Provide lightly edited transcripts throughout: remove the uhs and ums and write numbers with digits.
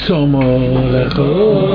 צומו לכו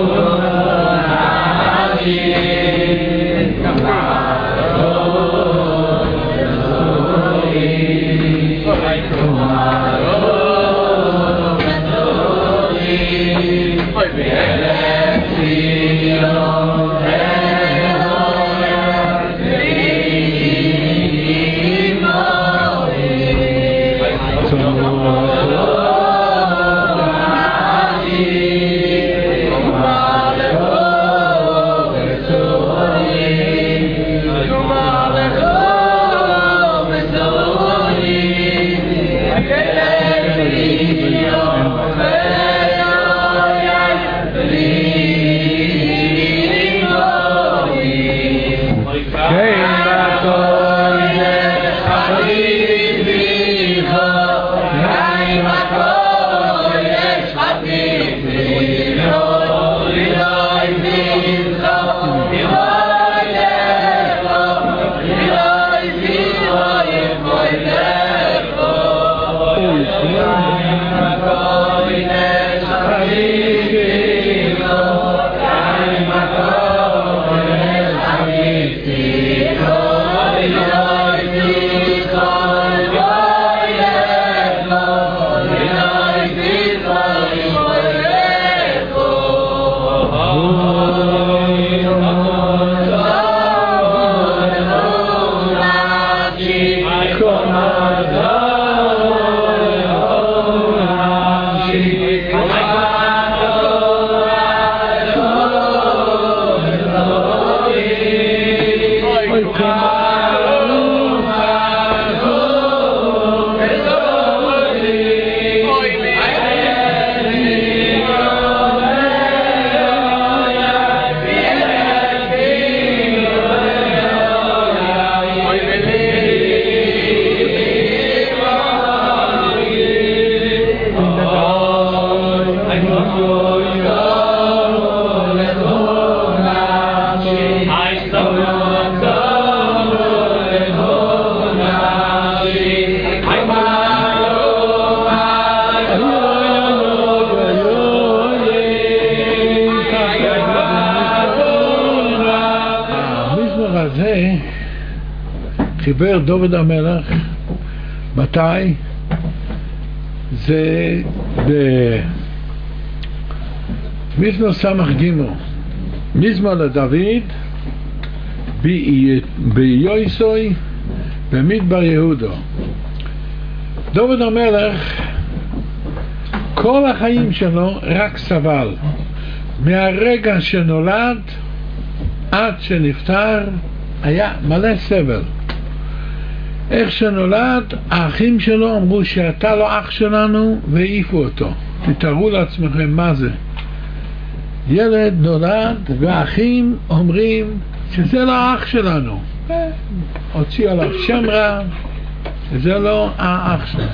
חיבר דוד המלך. מתי? זה במזמור סמך גימו, מזמור לדוד ביוסוי במדבר יהודו. דוד המלך כל החיים שלו רק סבל, מהרגע שנולד עד שנפטר היה מלא סבל. איך שנולד האחים שלו אמרו שאתה לא אח שלנו והעיפו אותו. תתארו לעצמכם מה זה, ילד נולד והאחים אומרים שזה לא האח שלנו, הוציאו עליו שם רע, שזה לא האח שלנו.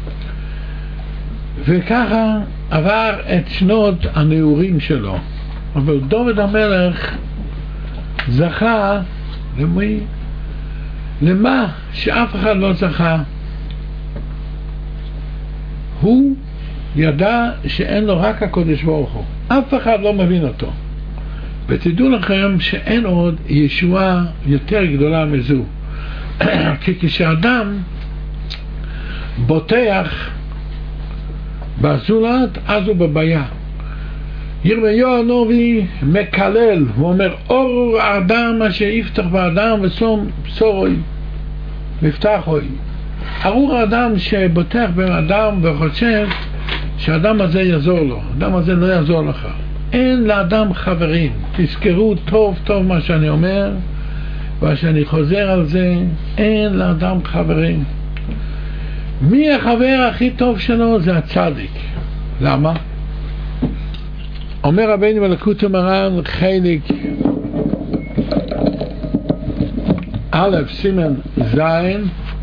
וככה עבר את שנות הנעורים שלו. אבל דוד המלך זכה למה שאף אחד לא זכה. הוא ידע שאין לו רק הקודש ברוך הוא, אף אחד לא מבין אותו. ותדעו לכם שאין עוד ישועה יותר גדולה מזו. כי כשאדם בוטח בזולת אז הוא בבעיה. ירמיהו הנביא מקלל, הוא אומר אור האדם אשר יפתח באדם ושום בשורוי מפתחוי. ארור האדם שבוטח באדם וחושב שהאדם הזה יעזור לו. האדם הזה לא יעזור לך. אין לאדם חברים. תזכרו טוב טוב מה שאני אומר ושאני חוזר על זה, אין לאדם חברים. מי החבר הכי טוב שלו? זה הצדיק. למה? אומר רבינו בליקוטי מוהר"ן חלק א' סימן זין,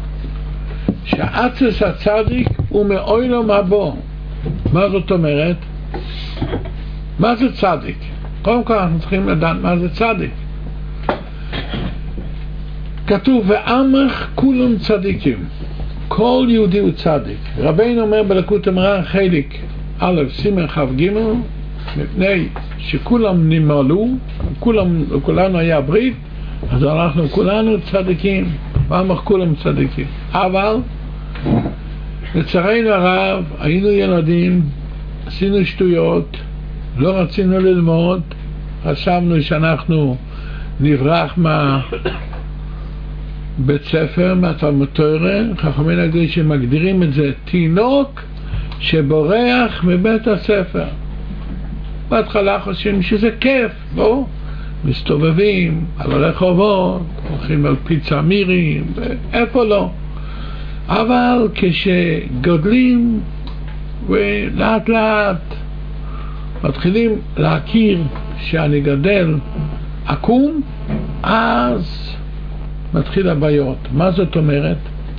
שעצס הצדיק הוא מאוילום הבא. מה זאת אומרת? מה זה צדיק? קודם כל אנחנו צריכים לדעת מה זה צדיק. כתוב ועמך כולם צדיקים, כל יהודי הוא צדיק. רבינו אומר בליקוטי מוהר"ן חלק א' סימן כ"ג, מפני שכולם נמלו, כולנו היה ברית, אז אנחנו כולנו צדיקים, ואמר כולם צדיקים. אבל לצערנו הרב היינו ילדים, עשינו שטויות, לא רצינו ללמוד, חשבנו שאנחנו נברח בית ספר, מהתלמוד תורה. חכמינו הקדושים מגדירים את זה תינוק שבורח מבית הספר. בהתחלה חושבים שזה כיף, בואו, מסתובבים על הרחובות, הולכים על פיצה מירי, איפה לא. אבל כשגודלים ולאט לאט מתחילים להכיר שאני גדל עקום, אז מתחיל הבעיות. מה זאת אומרת?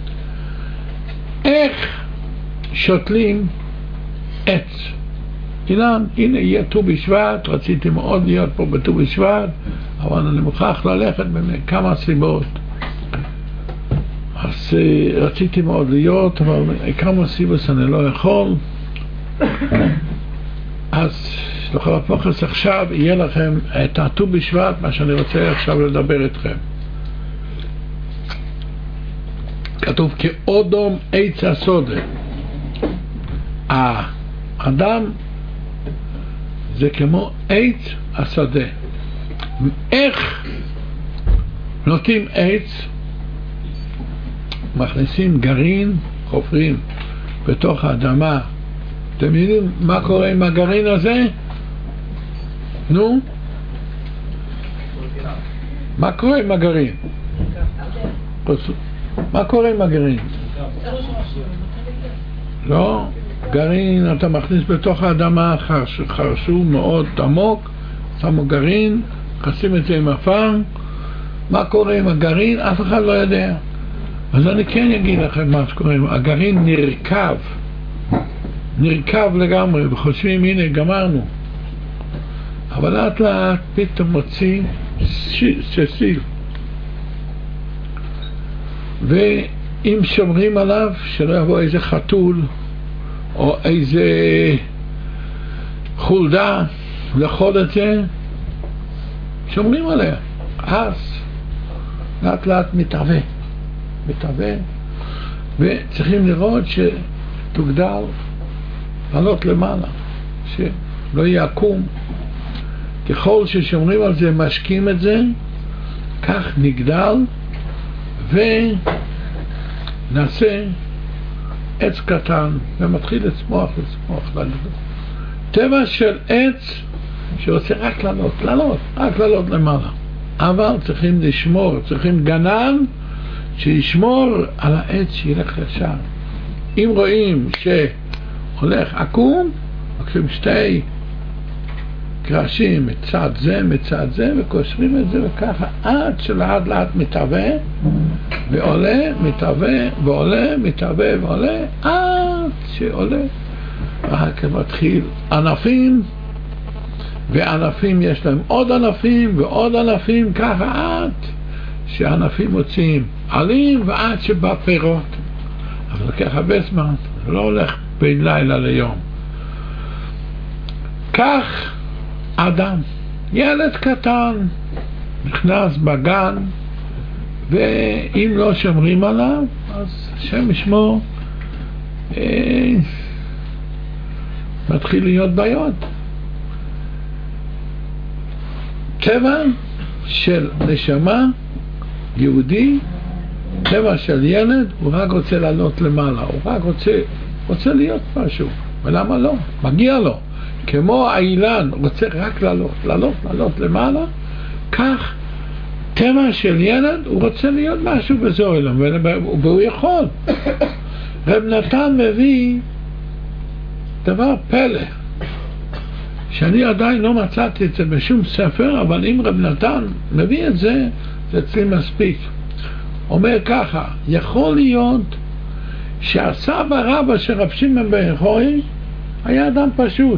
איך שותלים עץ? הנה יהיה ט"ו בשבט, רציתי מאוד להיות פה בט"ו בשבט, אבל אני מוכרח ללכת מכמה סיבות. אז רציתי מאוד להיות, אבל כמה סיבות אני לא יכול. אז לכל הפוחס עכשיו יהיה לכם את הט"ו בשבט, מה שאני רוצה עכשיו לדבר איתכם. כתוב כאודום עץ השדה. האדם זה כמו עץ השדה. איך נוטים עץ? מכניסים גרעין, חופרים בתוך האדמה. אתם יודעים מה קורה עם הגרעין הזה? נו? מה קורה עם הגרעין? מה קורה עם הגרעין? לא, גרעין אתה מכניס בתוך האדמה, חרשו מאוד עמוק, שמו גרעין, חסים את זה עם אפר. מה קורה עם הגרעין? אף אחד לא יודע. אז אני כן אגיד לכם מה שקורה. הגרעין נרכב לגמרי, וחושבים הנה גמרנו, אבל לאט לאט פתאום מוציא שסיל, ואם שומרים עליו שלא יבוא איזה חתול או איזה חולדה לאכול את זה, שומרים עליה, אז לאט לאט מתהווה, וצריכים לראות שתוגדל, לעלות למעלה, שלא יהיה עקום. ככל ששומרים על זה, משקים את זה, כך נגדל ונעשה עץ קטן ומתחיל לצמוח. טבע של עץ שרוצה רק לעלות למעלה. אבל צריכים לשמור, צריכים גנן שישמור על העץ שילך ישר. אם רואים שהולך עקום, לוקחים שתי קרשים מצד זה וקושרים את זה, וככה עד שלאט לאט מתהווה ועולה, מתהווה, עד שעולה. רק מתחיל ענפים, וענפים יש להם עוד ענפים ועוד ענפים, ככה עד שהענפים מוצאים עלים ועד שבא פירות. אבל לוקח הרבה זמן, זה לא הולך בין לילה ליום. כך אדם, ילד קטן, נכנס בגן, ואם לא שומרים עליו, אז השם ישמור, מתחיל להיות בעיות. טבע של נשמה יהודי, טבע של ילד, הוא רק רוצה לעלות למעלה, הוא רק רוצה להיות משהו. ולמה לא? מגיע לו. כמו האילן רוצה רק לעלות למעלה, כך טבע של ילד הוא רוצה להיות משהו בזה עולם, והוא יכול. רב נתן מביא דבר פלא, שאני עדיין לא מצאתי את זה בשום ספר, אבל אם רב נתן מביא את זה, זה אצלי מספיק. אומר ככה, יכול להיות שהסבא רבא של רב שמעון בן חוי היה אדם פשוט.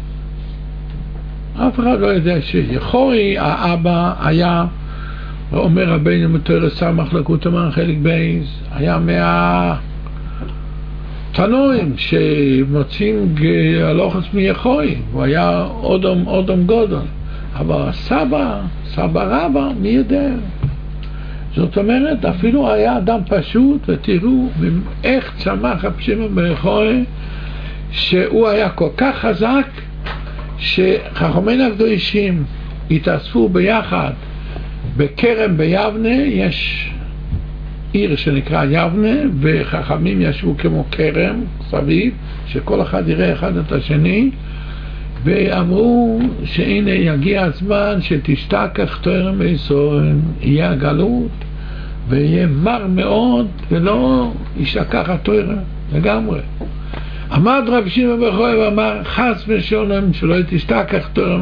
אף אחד לא יודע שיחורי, האבא היה, אומר רבינו מתורה סמך לקוטמן חלק בייס, היה תנועים שמוצאים הלוחס מיחוי, הוא היה אודם גודל, אבל סבא רבא מי יודע. זאת אומרת, אפילו היה אדם פשוט, ותראו איך צמח רב שמעון בר יוחאי, שהוא היה כל כך חזק, שחכמינו הקדושים התאספו ביחד בכרם ביבנה, יש עיר שנקרא יבנה, וחכמים ישבו כמו כרם סביב, שכל אחד יראה אחד את השני, ואמרו שהנה יגיע הזמן שתשתכח תורה מישראל, יהיה הגלות ויהיה מר מאוד ולא ישתכח התורה לגמרי. עמד רב שמעון בר יוחאי ואמר חס ושלום שלא תשתכח תורה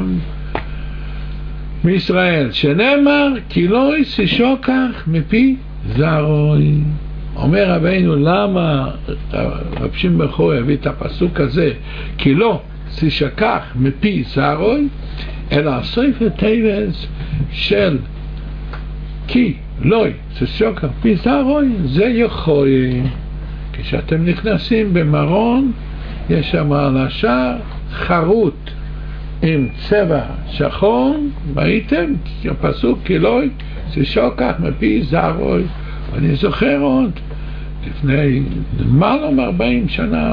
מישראל, שנאמר כי לא ישתכח מפי זרעוי. אומר רבינו למה רב שמעון בר יוחאי הביא את הפסוק הזה כי לא תשכח מפי זרעוי, אלא הסוף הטבס של כי לא תשכח מפי זרעוי זה יחוי. כשאתם נכנסים במרון יש שם על השער חרוט עם צבע שחור, ראיתם הפסוק כי לא תשכח מפי זרעוי. אני זוכר עוד לפני למעלה מ-40 שנה,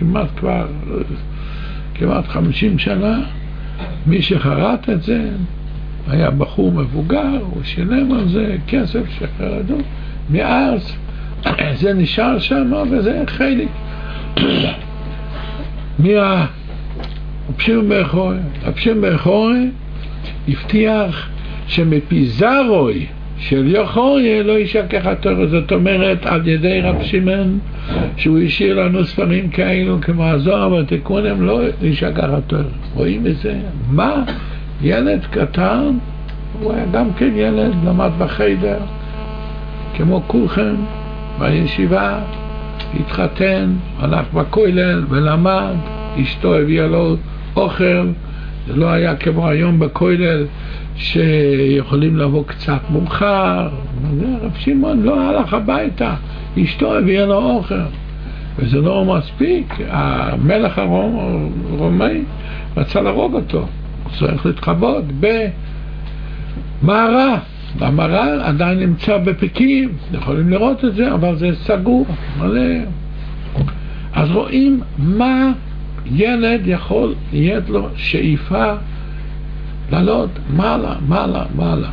כמעט 50 שנה, מי שחרט את זה היה בחור מבוגר, הוא שילם על זה כסף שחרדו, מאז זה נשאר שם וזה חלק רב שמעון בר יוחאי. רב שמעון בר יוחאי הבטיח שמפי זרעוי של יוחאי לא ישכח התורה. זאת אומרת על ידי רב שמעון שהוא השאיר לנו ספרים כאלו כמו הזוהר והתיקונים לא ישכח התורה. רואים את זה? מה? ילד קטן, הוא היה גם כן ילד, למד בחדר כמו כולכם בישיבה, התחתן, הלך בכולל ולמד, אשתו הביאה לו אוכל. זה לא היה כמו היום בכולל שיכולים לבוא קצת מאוחר. רב שמעון לא הלך הביתה, אשתו הביאה לו אוכל, וזה לא מספיק. המלך הרומי רצה להרוג אותו, הוא צריך להתחבא במערה. המערה עדיין נמצא בפקים, יכולים לראות את זה, אבל זה סגור מלא. אז רואים מה ילד יכול להיות לו שאיפה לעלות מעלה, מעלה, מעלה.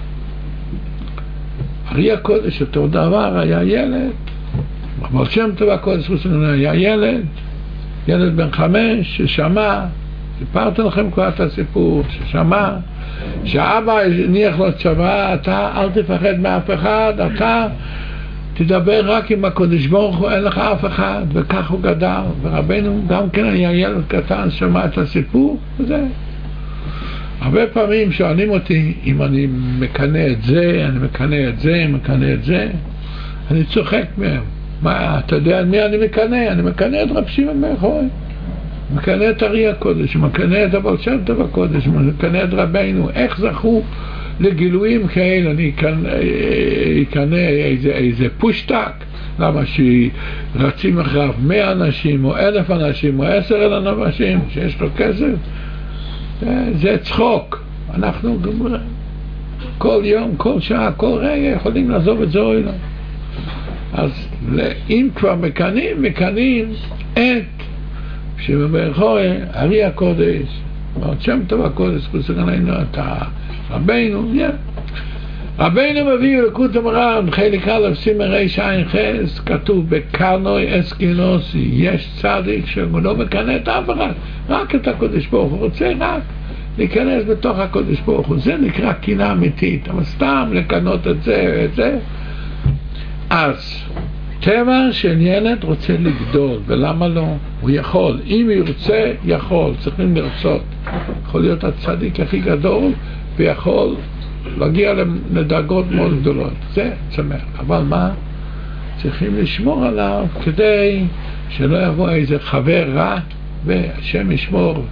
ארי הקודש אותו דבר היה ילד, אבל שם טוב הקודש היה ילד בן 5 ששמע, סיפרתי לכם כבר את הסיפור, ששמע שהאבא הניח לו צבא, אתה אל תפחד מאף אחד, אתה תדבר רק עם הקודש ברוך הוא, אין לך אף אחד. וכך הוא גדל. ורבנו גם כן היה ילד קטן, שמע את הסיפור וזה. הרבה פעמים שואלים אותי אם אני מקנה את זה, אני מקנה את זה, מקנה את זה, אני צוחק מהם. מה, אתה יודע מי אני מקנה? אני מקנה את רב שמעון בר יוחאי, מקנה את ארי הקודש, מקנה את הבעל שם טוב הקודש, מקנה את רבנו. איך זכו לגילויים כאלה? אני אקנה איזה פושטק, למה שרצים אחריו 100 אנשים או 1,000 אנשים או 10,000 אנשים שיש לו כסף? זה צחוק. אנחנו כל יום, כל שעה, כל רגע יכולים לעזוב את זה אוהלה. אז אם כבר מקנים את שמעון בר יוחאי, ארי הקודש, בעל שם טוב הקודש, את רבנו. רבנו מביא לקוט המרן חלק א' סימן רע"ח, כתוב בקרנוי אסקינוסי, יש צדיק שהוא לא מקנה את אף אחד, רק את הקודש ברוך הוא, רוצה רק להיכנס בתוך הקודש ברוך הוא. זה נקרא קינה אמיתית. אבל סתם לקנות את זה ואת זה, אז טבע של ילד רוצה לגדול, ולמה לא? הוא יכול, אם ירצה יכול, צריכים לרצות. יכול להיות הצדיק הכי גדול ויכול להגיע לדרגות מאוד גדולות, זה צמח. אבל מה? צריכים לשמור עליו כדי שלא יבוא איזה חבר רע, והשם ישמור,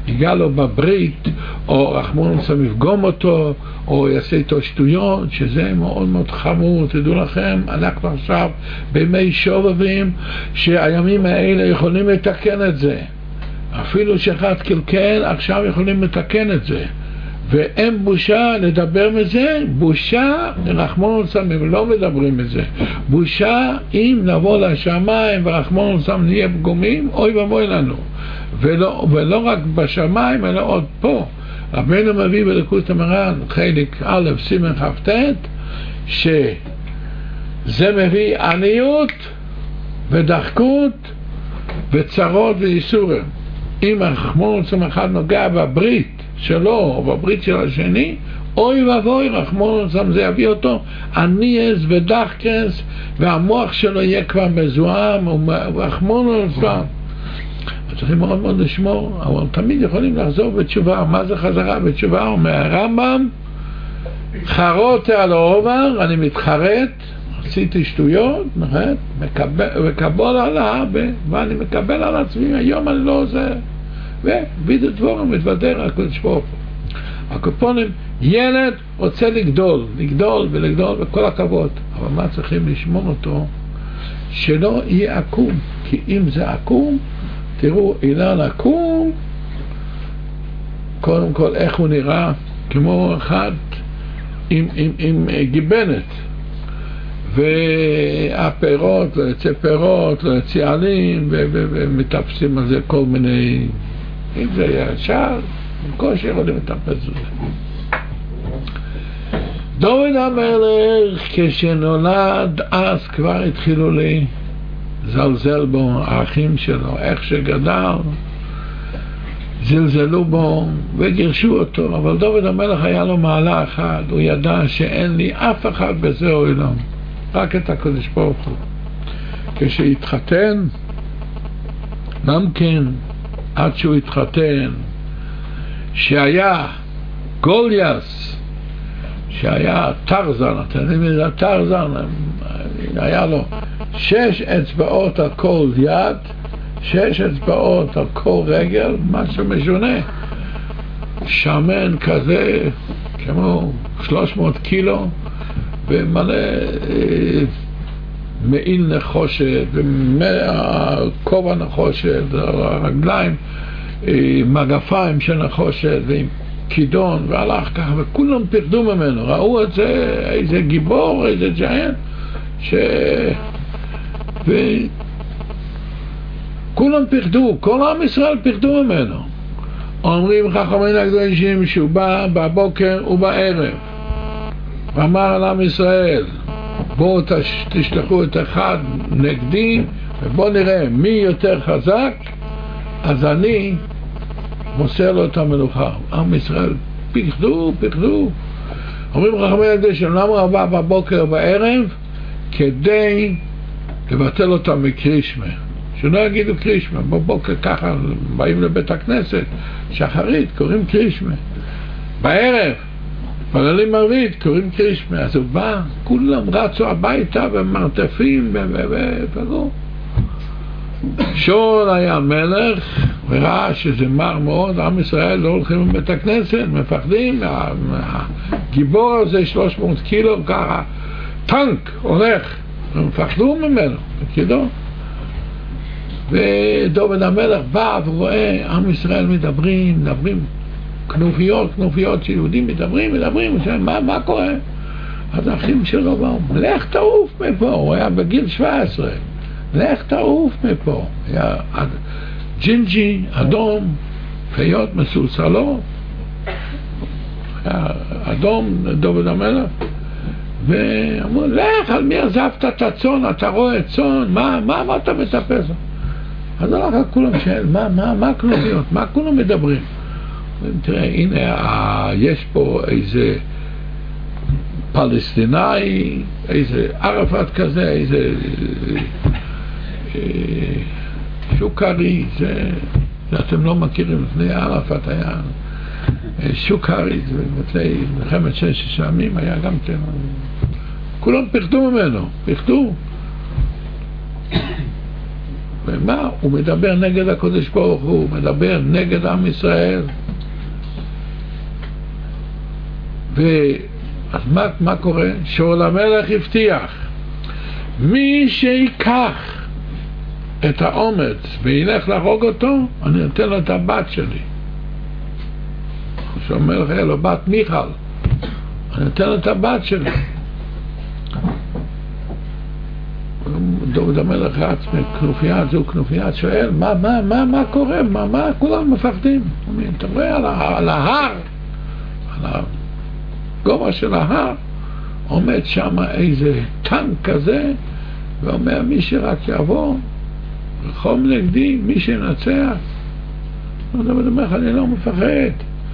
ייגע לו בברית, או רחמנא ליצלן יפגום אותו, או יעשה איתו שטויות, שזה מאוד מאוד חמור. תדעו לכם, אנחנו עכשיו בימי שובבים, שהימים האלה יכולים לתקן את זה. אפילו שאחד קלקל, עכשיו יכולים לתקן את זה. ואין בושה לדבר מזה, בושה, רחמנא ליצלן, אם לא מדברים מזה. בושה אם נבוא לשמיים ורחמנא ליצלן נהיה פגומים, אוי ואבוי לנו. ולא רק בשמיים, אלא עוד פה. רבנו מביא בליקוט המוהר"ן, חלק א' סימן כ"ט, שזה מביא עניות ודחקות וצרות וייסורים. אם רחמנא ליצלן אחד נוגע בברית שלו או בברית של השני, אוי ואבוי, רחמנא ליצלן, זה יביא אותו עניינס ודחקס, והמוח שלו יהיה כבר מזוהם, ורחמנא ליצלן. צריכים מאוד מאוד לשמור, אבל תמיד יכולים לחזור בתשובה. מה זה חזרה בתשובה? אומר הרמב"ם, חרוטה על העובר, אני מתחרט, עשיתי שטויות, מקבל עליו, ואני מקבל על עצמי, היום אני לא עושה. ווידא דבורם מתוותר הקדוש ברוך הוא. הקופונים, ילד רוצה לגדול ולגדול, וכל הכבוד. אבל מה צריכים לשמור אותו? שלא יהיה עקום, כי אם זה עקום, תראו, אילן עקום, קודם כל איך הוא נראה, כמו אחד עם גיבנת, והפירות, לא יצא פירות, לא יצא עלים, ומטפסים על זה כל מיני, אם זה היה ישר, בקושי יכולים לטפס על זה. דוד המלך, כשנולד, אז כבר התחילו לי זלזל בו, האחים שלו, איך שגדל, זלזלו בו וגירשו אותו. אבל דוד המלך היה לו מעלה אחת, הוא ידע שאין לי אף אחד בזה העולם, רק את הקדוש ברוך הוא. כשהתחתן, גם כן, עד שהוא התחתן, שהיה גוליאס, שהיה טרזן, אתם יודעים מי זה טרזן? היה לו 6 אצבעות על כל יד, 6 אצבעות על כל רגל, משהו משונה. שמן כזה, כמו 300 קילו, ומלא מעיל נחושת, וכובע נחושת, הרגליים, מגפיים של נחושת, ועם כידון, והלך ככה, וכולם פחדו ממנו, ראו את זה, איזה גיבור, איזה ג'יינט, וכולם פחדו, כל עם ישראל פחדו ממנו. אומרים חכמים הקדושים שהוא בא בבוקר ובערב, ואמר על עם ישראל, בואו תשלחו את אחד נגדי, ובואו נראה מי יותר חזק, אז אני מוסר לו את המלוכה. עם ישראל פחדו. אומרים חכמים הקדושים, למה הוא בא בבוקר ובערב? כדי לבטל אותם מקרישמה, שלא יגידו קרישמה. בבוקר ככה באים לבית הכנסת שחרית, קוראים קרישמה, בערב פללים ערבית, קוראים קרישמה. אז הוא בא, כולם רצו הביתה במרתפים ופגעו. שאול היה מלך וראה שזה מר מאוד, עם ישראל לא הולכים לבית הכנסת, מפחדים, הגיבור הזה 300 קילו ככה, טנק הולך, הם פחדו ממנו, בקידו. ודוד המלך בא ורואה עם ישראל מדברים, כנופיות שיהודים מדברים, מה קורה? אז האחים שלו באו, לך תעוף מפה, הוא היה בגיל 17, לך תעוף מפה, היה ג'ינג'י, אדום, פיות מסולסלות, היה אדום דוד המלך, ואמרו, לך, על מי עזבת את הצאן, אתה רואה צאן, מה אתה מטפס? אז הלך כולם שאל, מה כנופיות, מה כולם מדברים? תראה, הנה, יש פה איזה פלסטינאי, איזה ערפאת כזה, איזה שוקרי, זה אתם לא מכירים, לפני ערפאת היה שוקרי, לפני מלחמת 6 ימים היה גם כן, כולם פחדו ממנו, פחדו. ומה? הוא מדבר נגד הקדוש ברוך הוא מדבר נגד עם ישראל. אז מה קורה? שאול המלך הבטיח, מי שיקח את האומץ וילך להרוג אותו, אני נותן לו את הבת שלי. שאול המלך היה לו בת מיכל, אני נותן לו את הבת שלי. דוד המלך רץ מכנופיה זו כנופיה, שואל מה קורה? מה כולם מפחדים? אתה רואה על ההר, על הגובה של ההר עומד שם איזה טנק כזה, ואומר מי שרק יבוא רחום נגדי, מי שנצח. דוד המלך, אני לא מפחד.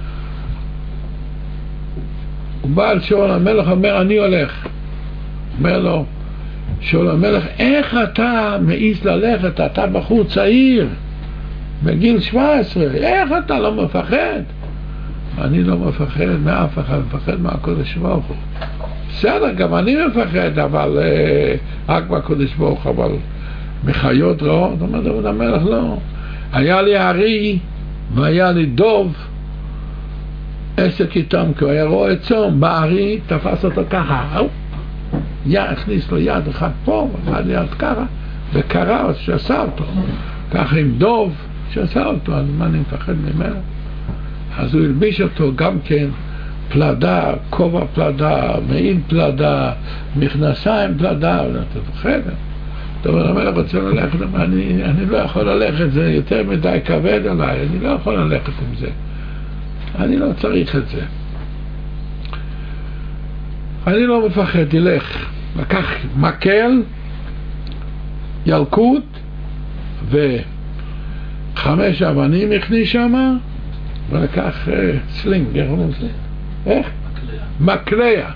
הוא בא על שאול המלך, אומר אני הולך. אומר לו שאול המלך, איך אתה מעיז ללכת? אתה בחור צעיר בגיל 17, איך אתה לא מפחד? אני לא מפחד מאף אחד, מפחד מהקדוש ברוך הוא. בסדר, גם אני מפחד, אבל רק מהקדוש ברוך הוא, אבל מחיות רעות. אומר דוד המלך, לא. היה לי ארי והיה לי דוב, עסק איתם, כי הוא היה רועה צאן, בארי תפס אותו ככה, הכניס לו יד אחד פה, אחד יד ככה, וקרא, שעשה אותו. ככה עם דוב, שעשה אותו, אז מה אני מפחד ממנו? אז הוא הלביש אותו גם כן, פלדה, כובע פלדה, מעיל פלדה, מכנסיים פלדה, אתה מפחד? טוב, המלך רוצה ללכת, אני לא יכול ללכת, זה יותר מדי כבד עליי, אני לא יכול ללכת עם זה. אני לא צריך את זה. אני לא מפחד, תלך. לקח מקל, ילקוט, ו5 אבנים הכניס שם, ולקח סלינג, איך אומרים זה? איך? מקלע.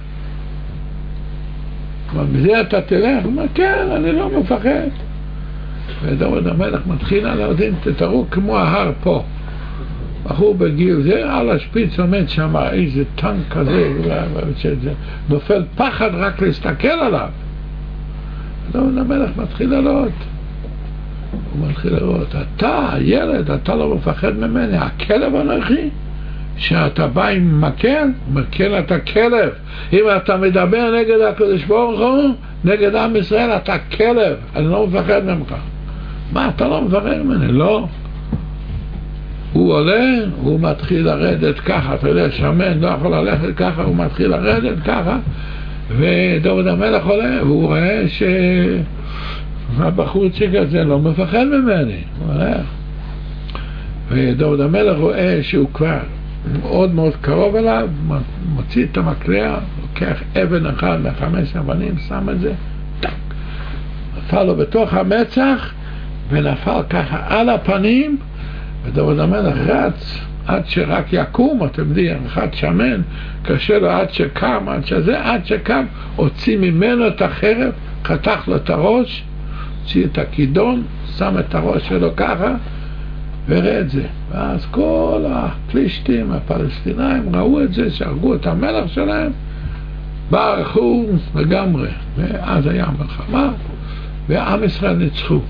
בזה אתה תלך? הוא אומר, כן, אני לא מפחד. ודוד המלך מתחיל על העודים, תראו כמו ההר פה. בחור בגיל זה, על השפיץ עומד שם איזה טנק כזה, נופל פחד רק להסתכל עליו. דוד המלך מתחיל לעלות. הוא מתחיל לראות, אתה, הילד, אתה לא מפחד ממני, הכלב אנוכי? שאתה בא עם מקל? הוא אומר, כן, אתה כלב. אם אתה מדבר נגד הקדוש ברוך הוא, נגד עם ישראל, אתה כלב. אני לא מפחד ממך. מה, אתה לא מפחד ממני? לא. הוא עולה, הוא מתחיל לרדת ככה, אתה יודע, שמן, לא יכול ללכת ככה, הוא מתחיל לרדת ככה, ודוד המלך עולה, והוא רואה שהבחורצ'יק הזה לא מפחד ממני, הוא הולך. ודוד המלך רואה שהוא כבר מאוד מאוד קרוב אליו, מוציא את המקלע, לוקח אבן אחד מ5 אבנים, שם את זה, טק, נפל לו בתוך המצח, ונפל ככה על הפנים, ודוד המלך רץ עד שרק יקום, אתם יודעים, אחד שמן, קשה לו עד שקם, עד שקם, הוציא ממנו את החרב, חתך לו את הראש, הוציא את הכידון, שם את הראש שלו ככה, וראה את זה. ואז כל הפלישתים, הפלסטינאים, ראו את זה, שהרגו את המלך שלהם, ברחו לגמרי, ואז היה מלחמה, ועם ישראל ניצחו.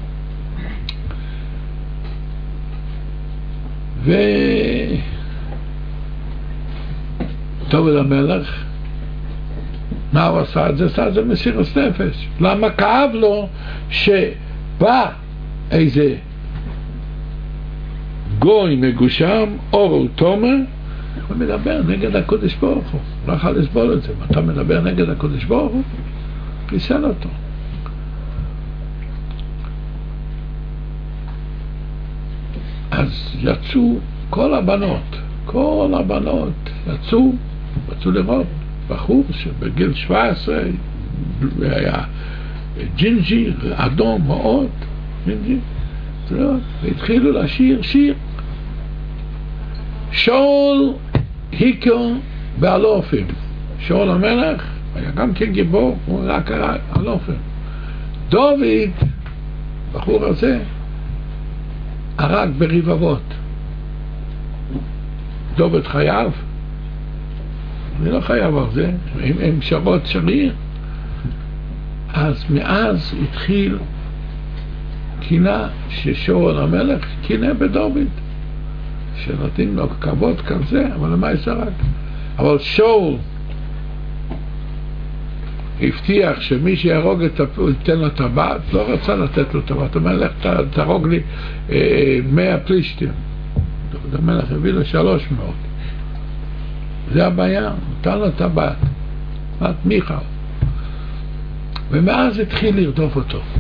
דוד המלך, מה הוא עשה את זה? עשה את זה מסירות נפש. למה? כאב לו שבא איזה גוי מגושם, אור ותומר, הוא מדבר נגד הקדוש ברוך הוא. לא יכול לסבול את זה. אתה מדבר נגד הקדוש ברוך הוא? פיסל אותו. אז יצאו כל הבנות יצאו לראות בחור שבגיל 17 היה ג'ינג'י אדום מאוד, ג'ינג'י, והתחילו לשיר שיר. שאול היכו באלופים. שאול המלך היה גם כן גיבור, הוא רק קרא אלופים. דוד, בחור הזה, הרג ברבבות. דוד חייב? אני לא חייב על זה, עם שרות שריר. אז מאז התחיל קינה ששאול המלך קינה בדוד, שנותנים לו כבוד כזה, אבל למה ישרק? אבל שאול הבטיח שמי שיהרוג ייתן לו טבעת, לא רצה לתת לו טבעת, הוא אומר לך תהרוג לי 100 פלישתים. דוד המלך הביא לו 300. זה הבעיה, נתן לו טבעת, בת מיכל. ומאז התחיל לרדוף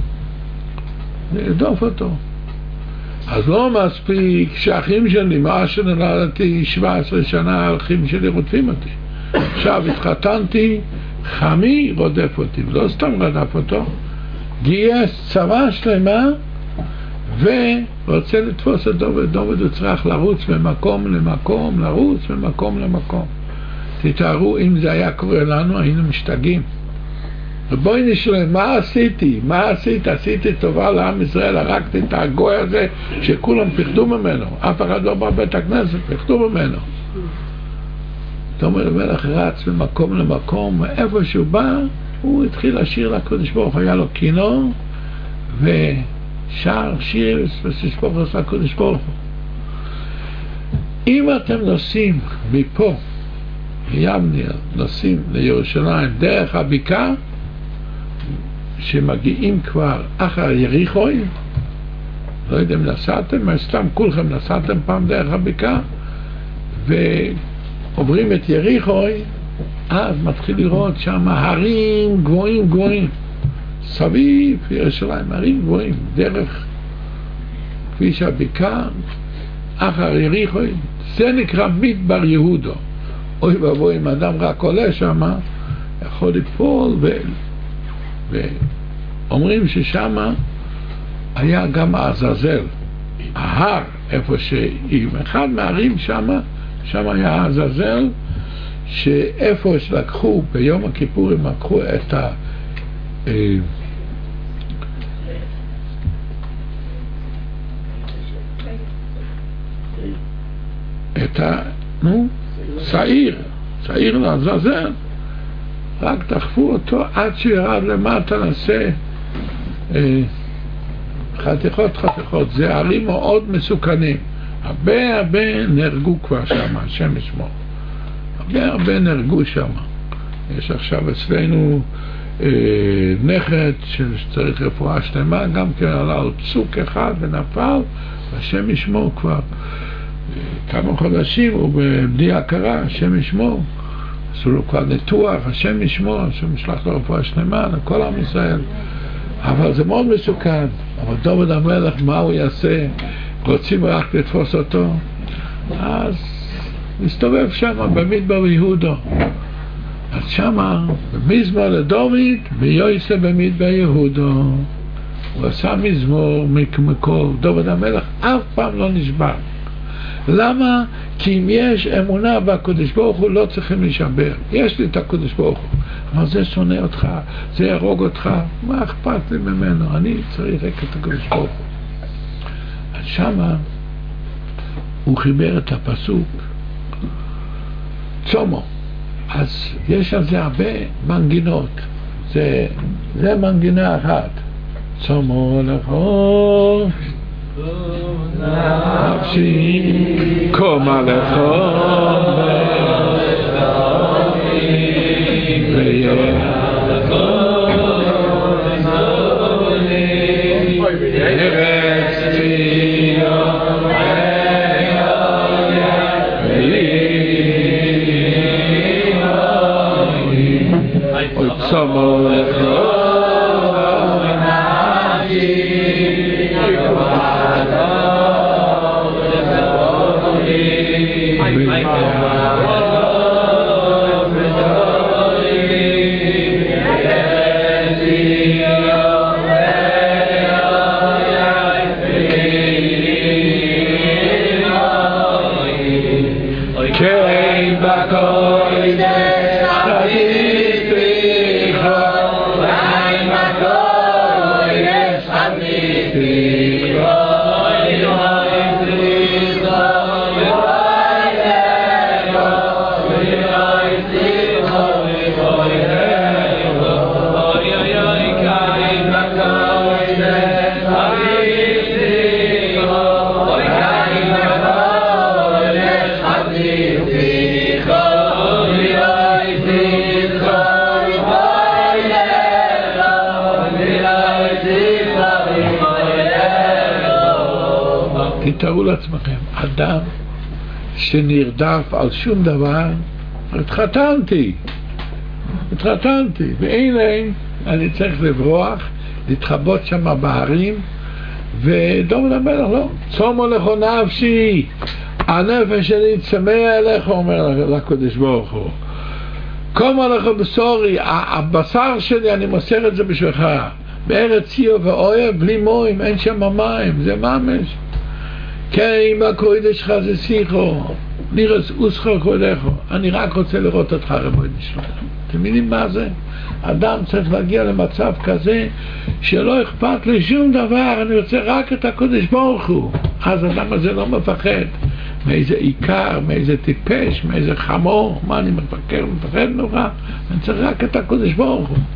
אותו. אז לא מספיק שהאחים שלי, מה שנולדתי 17 שנה, האחים שלי רודפים אותי. עכשיו התחתנתי, חמי רודף אותי, לא סתם רדף אותו, גייס צבא שלמה ורוצה לתפוס את דוד. דוד הוא צריך לרוץ ממקום למקום. תתארו אם זה היה קורה לנו, היינו משתגעים. ובואי נשאל, מה עשיתי? עשיתי טובה לעם ישראל, הרגתי את הגוי הזה שכולם פחדו ממנו, אף אחד לא בא בית הכנסת, פחדו ממנו. דוד המלך רץ ממקום למקום, איפה שהוא בא, הוא התחיל לשיר לקדוש ברוך הוא, היה לו כינור ושר שיר ותספורת לקדוש ברוך הוא. אם אתם נוסעים מפה, מיבנאל, נוסעים לירושלים דרך הבקעה, שמגיעים כבר אחר יריחו, לא יודע אם נסעתם, סתם כולכם נסעתם פעם דרך הבקעה, ועוברים את יריחו, אז מתחיל לראות שם הרים גבוהים, סביב ירושלים, הרים גבוהים, דרך כביש הבקעה, אחר יריחו, זה נקרא מדבר יהודו. אוי ואבוי, אם אדם רק עולה שם, יכול ליפול, ואומרים ששם היה גם העזאזל, ההר, איפה שאם אחד מהערים שם היה העזאזל, שאיפה שלקחו ביום הכיפורים, לקחו את שעיר לעזאזל, רק דחפו אותו עד שירד למטה, נעשה חתיכות. זה ערים מאוד מסוכנים, הרבה נהרגו כבר שם, השם ישמור, הרבה נהרגו שם. יש עכשיו אצלנו נכד שצריך רפואה שלמה, גם כן עלה על צוק אחד ונפל, השם ישמור כבר כמה חודשים הוא בבלי הכרה, השם ישמור, עשו לו כבר ניתוח, השם ישמור, השם ישלח לו רפואה שלמה לכל עם ישראל. אבל זה מאוד מסוכן. אבל דוד המלך, מה הוא יעשה? רוצים רק לתפוס אותו, אז מסתובב שם במדבר יהודו. אז שמה במזמור לדוד ויועצה במדבר יהודו, הוא עשה מזמור מקול. דוד המלך אף פעם לא נשבר. למה? כי אם יש אמונה בקדוש ברוך הוא, לא צריכים לשבר. יש לי את הקדוש ברוך הוא, אבל זה שונא אותך, זה ירוג אותך, מה אכפת לי ממנו? אני צריך רק את הקדוש ברוך הוא. אז שמה הוא חיבר את הפסוק צומו. אז יש על זה הרבה מנגינות. זה מנגינה אחת. צומו לכו נפשי קומה לכו Amen. תתארו לעצמכם, אדם שנרדף על שום דבר, התחתנתי, ואין אני צריך לברוח, להתחבות שם בהרים, ודוד המלך לא, צומו לכו נפשי, הנפש שלי צמא אליך, אומר לקדוש ברוך הוא, קומו לכו בשורי, הבשר שלי אני מוסר את זה בשבילך, בארץ ציור ואוהב, בלי מים, אין שם מים, זה ממש, כן, בקודש שלך זה שיחו, נראה אוסחו קודחו, אני רק רוצה לראות אותך רבוי נשמע. אתם מבינים מה זה? אדם צריך להגיע למצב כזה שלא אכפת לי שום דבר, אני רוצה רק את הקודש ברוך הוא. אז אדם הזה לא מפחד מאיזה עיקר, מאיזה טיפש, מאיזה חמור, מה אני מפחד נורא, אני צריך רק את הקודש ברוך הוא.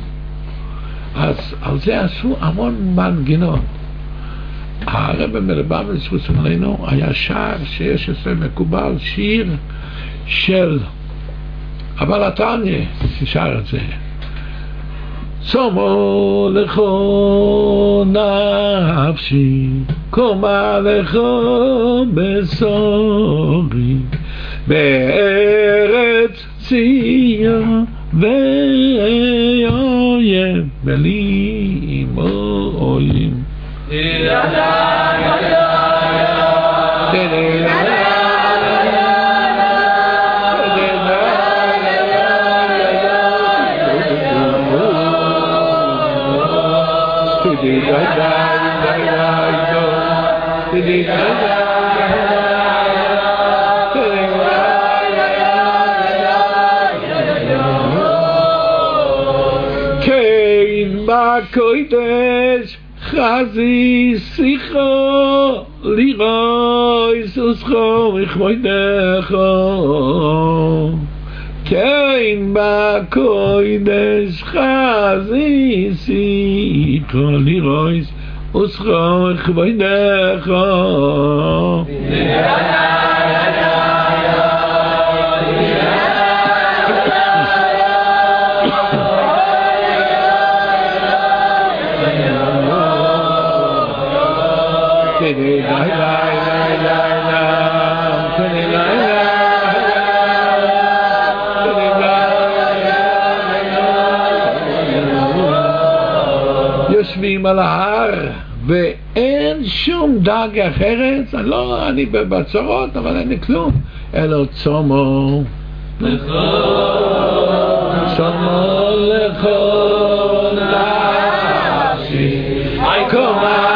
אז על זה עשו המון מנגינות. הרב מלובביץ' עלינו היה שר שיש עשרה מקובל, שיר של אבל התניא ששר את זה, צומו לכו נפשי קומה לכו בשורי בארץ ציון ואויב בלי מוים kein bakoides חזי שיחו לירוי סוסחו וכבודךו kein bakoides חזי שיחו לירוי סוסחו וכבודךו יושבים על ההר ואין שום דג אחרת, אני בצרות אבל אין לי כלום, אלא צומו צומו לכו נפשי קומה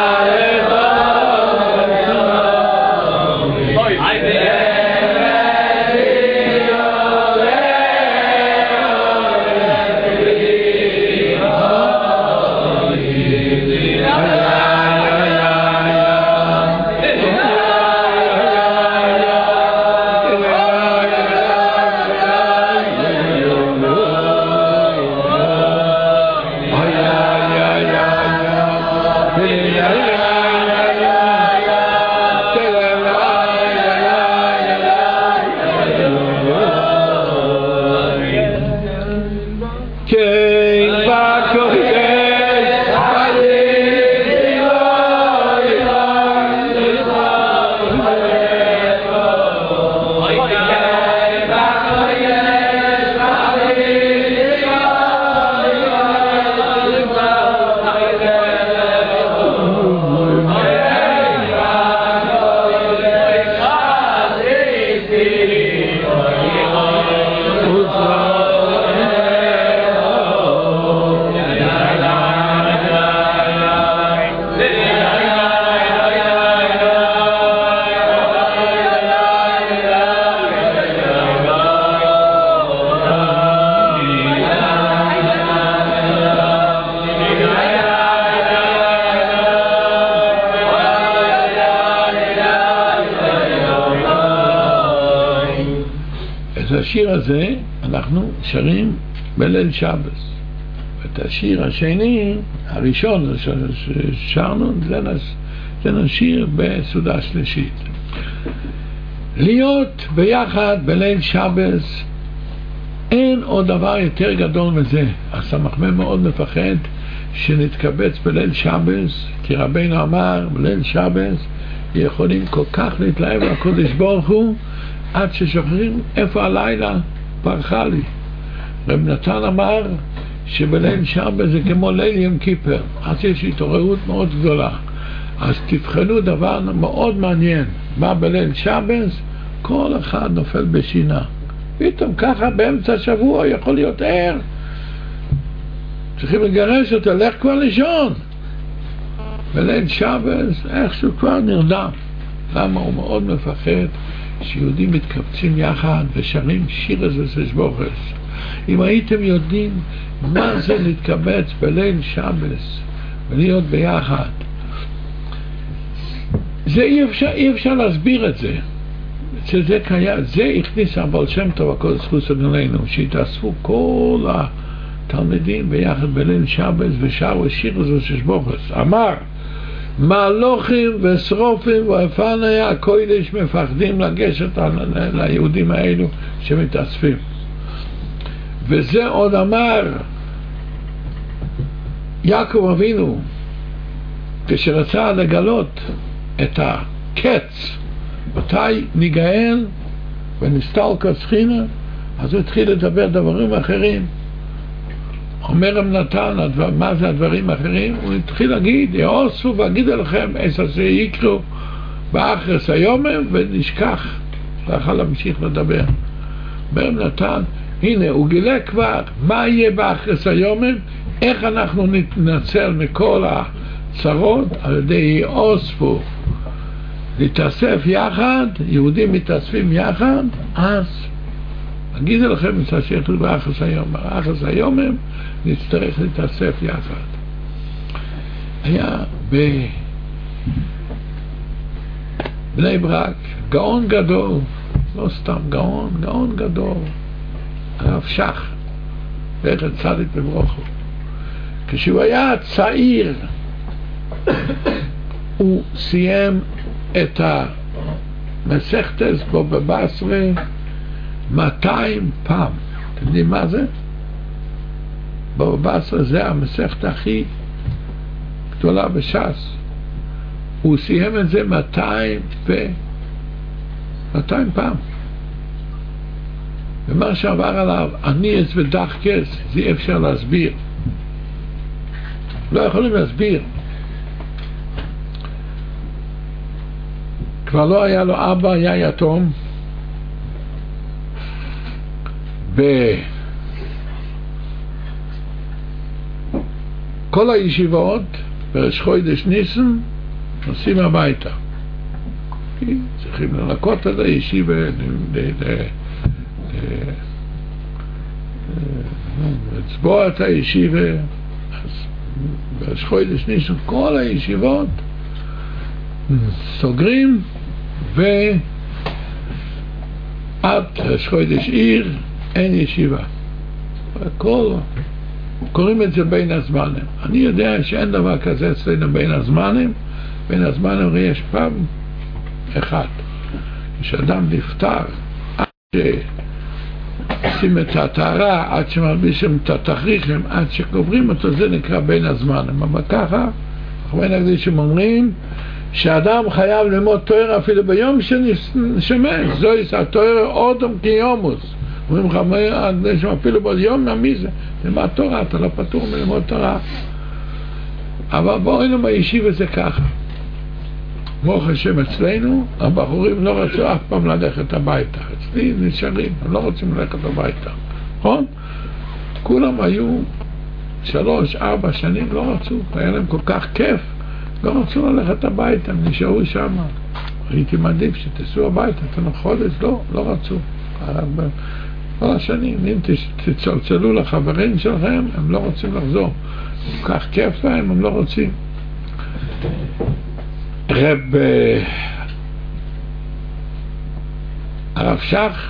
השיר הזה אנחנו שרים בליל שבת, ואת השיר השני, הראשון ששרנו, זה נשיר בסעודה שלישית. להיות ביחד בליל שבת, אין עוד דבר יותר גדול מזה. הסמ"ך מאוד מפחד שנתקבץ בליל שבת, כי רבינו אמר בליל שבת יכולים כל כך להתלהב לקודש ברוך הוא, עד ששוכרים איפה הלילה פרחה לי. רב נתן אמר שבליל שבת זה כמו ליל יום כיפר, אז יש התעוררות מאוד גדולה. אז תבחנו דבר מאוד מעניין, מה בליל שבת כל אחד נופל בשינה, פתאום ככה באמצע השבוע יכול להיות ער, צריכים לגרש אותו, לך כבר לישון. בליל שבת איכשהו כבר נרדם. למה? הוא מאוד מפחד שיהודים מתקבצים יחד ושרים שיר הזה ששבוכס. אם הייתם יודעים מה זה להתקבץ בליל שבת ולהיות ביחד, זה אי אפשר להסביר את זה. שזה קיים, זה הכניס הבעל שם טוב הכל זכות אדוננו, שהתאספו כל התלמידים ביחד בליל שבת ושרו שיר הזה ששבוכס. אמר מלוכים ושרופים ואפני הקודש מפחדים לגשת ליהודים האלו שמתאספים. וזה עוד אמר יעקב אבינו כשרצה לגלות את הקץ מתי ניגאל ונסתלקה שכינה, אז הוא התחיל לדבר דברים אחרים. אומר רב נתן, מה זה הדברים האחרים? הוא התחיל להגיד, יאוספו ואגיד לכם איזה שיקרו באחרס היומם ונשכח. לא יכול להמשיך לדבר. אומר רב נתן, הנה הוא גילה כבר מה יהיה באחרס היומם, איך אנחנו נתנצל מכל הצרות על ידי יאוספו להתאסף יחד, יהודים מתאספים יחד, אז אגיד לכם נתאסף באחרס היום. באחרס היום נצטרך להתאסף יחד. היה בבני ברק גאון גדול, לא סתם גאון, גאון גדול, הרב שך, זכר צדיק לברכה. כשהוא היה צעיר הוא סיים את המסכתס בו בבסרה 200 פעם. אתם יודעים מה זה? בו בבסרה זה המסכת הכי גדולה בש"ס. הוא סיים את זה 200 פעם. ומה שעבר עליו עניס ודחקס זה אי אפשר להסביר, לא יכולים להסביר. כבר לא היה לו אבא, היה יתום. כל הישיבות בראש חודש ניסן נוסעים הביתה, כי צריכים לנקות את הישיבה, לצבוע את הישיבה. אז בראש חודש ניסן כל הישיבות סוגרים, ועד ראש חודש עיר אין ישיבה. קוראים את זה בין הזמנים. אני יודע שאין דבר כזה אצלנו בין הזמנים. בין הזמנים יש פעם אחת, כשאדם נפטר, עד שעושים את הטהרה, עד שמלבישים את התכריכים, עד שקוברים אותו, זה נקרא בין הזמנים. אבל ככה חכמי הקדושים אומרים שאדם חייב ללמוד תורה אפילו ביום שנשמש. זוהי התורה אודם כיומוס. אומרים חכמי הקדושים אפילו ביום נמיזה ללמוד תורה, אתה לא פטור מללמוד תורה. אבל בואינו בישיבה זה ככה. ברוך השם, אצלנו הבחורים לא רצו אף פעם ללכת הביתה. אצלי נשארים, הם לא רוצים ללכת הביתה, נכון? כולם היו 3-4 שנים לא רצו, היה להם כל כך כיף, לא רצו ללכת הביתה, הם נשארו שם. הייתי מעדיף שתסעו הביתה, אתם חודש, לא רצו. כל השנים, אם תצלצלו לחברים שלכם, הם לא רוצים לחזור. כל כך כיף להם, הם לא רוצים. הרב שך,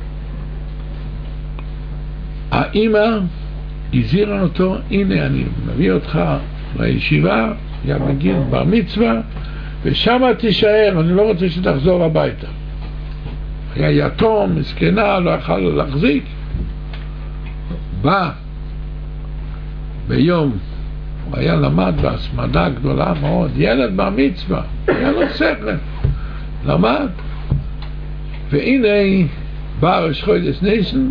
האמא הזהירה אותו, הנה אני מביא אותך לישיבה, היה בגיל בר מצווה, ושם תישאר, אני לא רוצה שתחזור הביתה. היה יתום, מסכנה, לא יכול להחזיק. בא ביום, הוא היה למד בהסמדה גדולה מאוד, ילד בר מצווה, היה לו שכל, למד, והנה בא ראש חודש ניסן,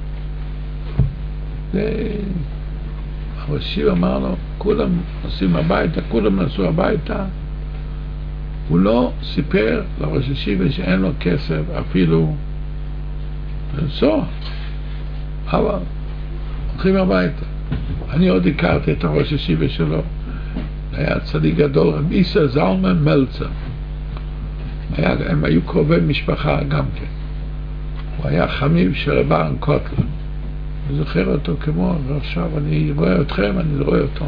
הראשי אמר לו, כולם עושים הביתה, כולם נסעו הביתה. הוא לא סיפר לראש ישיבה שאין לו כסף אפילו לנסוע, אבל הולכים הביתה. אני עוד הכרתי את הראש ישיבה שלו, היה צדיק גדול, רב איסר זלמן מלצר. הם היו קרובי משפחה גם כן. הוא היה חמיב של רב אהרן קוטלר. אני זוכר אותו כמו עכשיו, אני רואה אתכם, אני רואה אותו.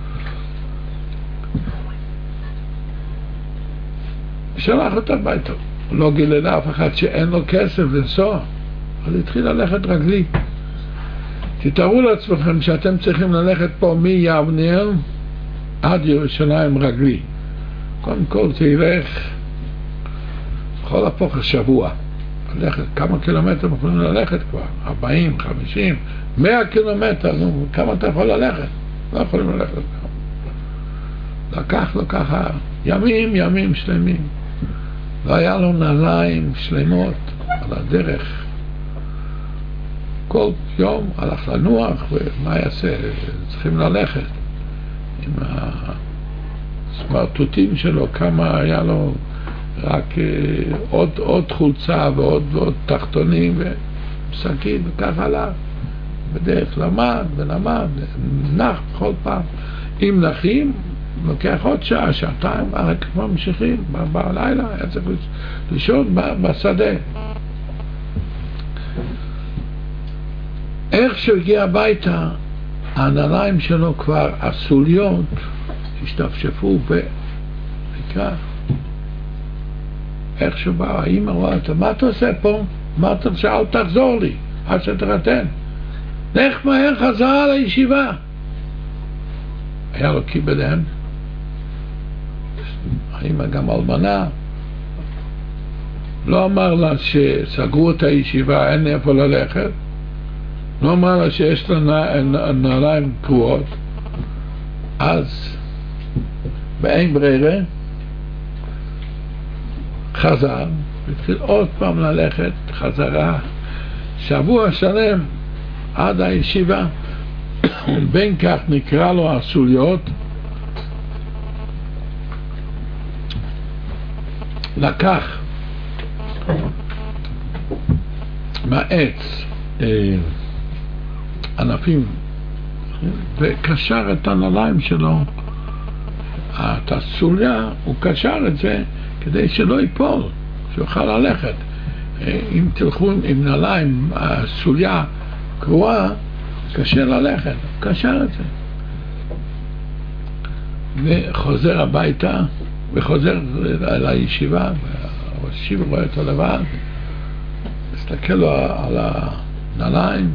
שלח אותו הביתה. הוא לא גילה לאף אחד שאין לו כסף לנסוע, אז התחיל ללכת רגלי. תתארו לעצמכם שאתם צריכים ללכת פה מיבנאל עד ירושלים רגלי. קודם כל תלך בכל הפוך השבוע. ללכת, כמה קילומטר יכולים ללכת כבר? 40, 50, 100 קילומטר, נו, כמה אתה יכול ללכת? לא יכולים ללכת. לקח לו ככה ימים שלמים. לא היה לו נעליים שלמות על הדרך. כל יום הלך לנוח, ומה יעשה? צריכים ללכת. עם הסמרטוטים שלו, כמה היה לו רק עוד חולצה ועוד תחתונים ושקית, וכך הלך. בדרך למד ולמד, נח בכל פעם. אם נחים, לוקח עוד שעה, שעתיים, אחר כך ממשיכים, בלילה, היה צריך לישון בשדה. איך שהוא הגיע הביתה, הנעליים שלו כבר, הסוליות, השתפשפו בקרח. איך שהוא בא, האמא רואה אותו, מה אתה עושה פה? מה אתה עושה? אל תחזור לי, עד שתרתן. לך מהר חזרה לישיבה. היה לו כיבדם. האמא גם אלמנה. לא אמר לה שסגרו את הישיבה, אין איפה ללכת. לא אמר לה שיש לה נעליים קרועות. אז באין ברירה חזר, והתחיל עוד פעם ללכת חזרה שבוע שלם עד הישיבה. בין כך נקרא לו הסוליות. לקח מהעץ ענפים וקשר את הנעליים שלו, את הסוליה, הוא קשר את זה כדי שלא ייפול, שיוכל ללכת. אם תלכו עם נעליים, הסוליה קרועה, קשה ללכת, קשר את זה. וחוזר הביתה, וחוזר לישיבה, והישיבה רואה אותו לבד, מסתכל לו על הנעליים,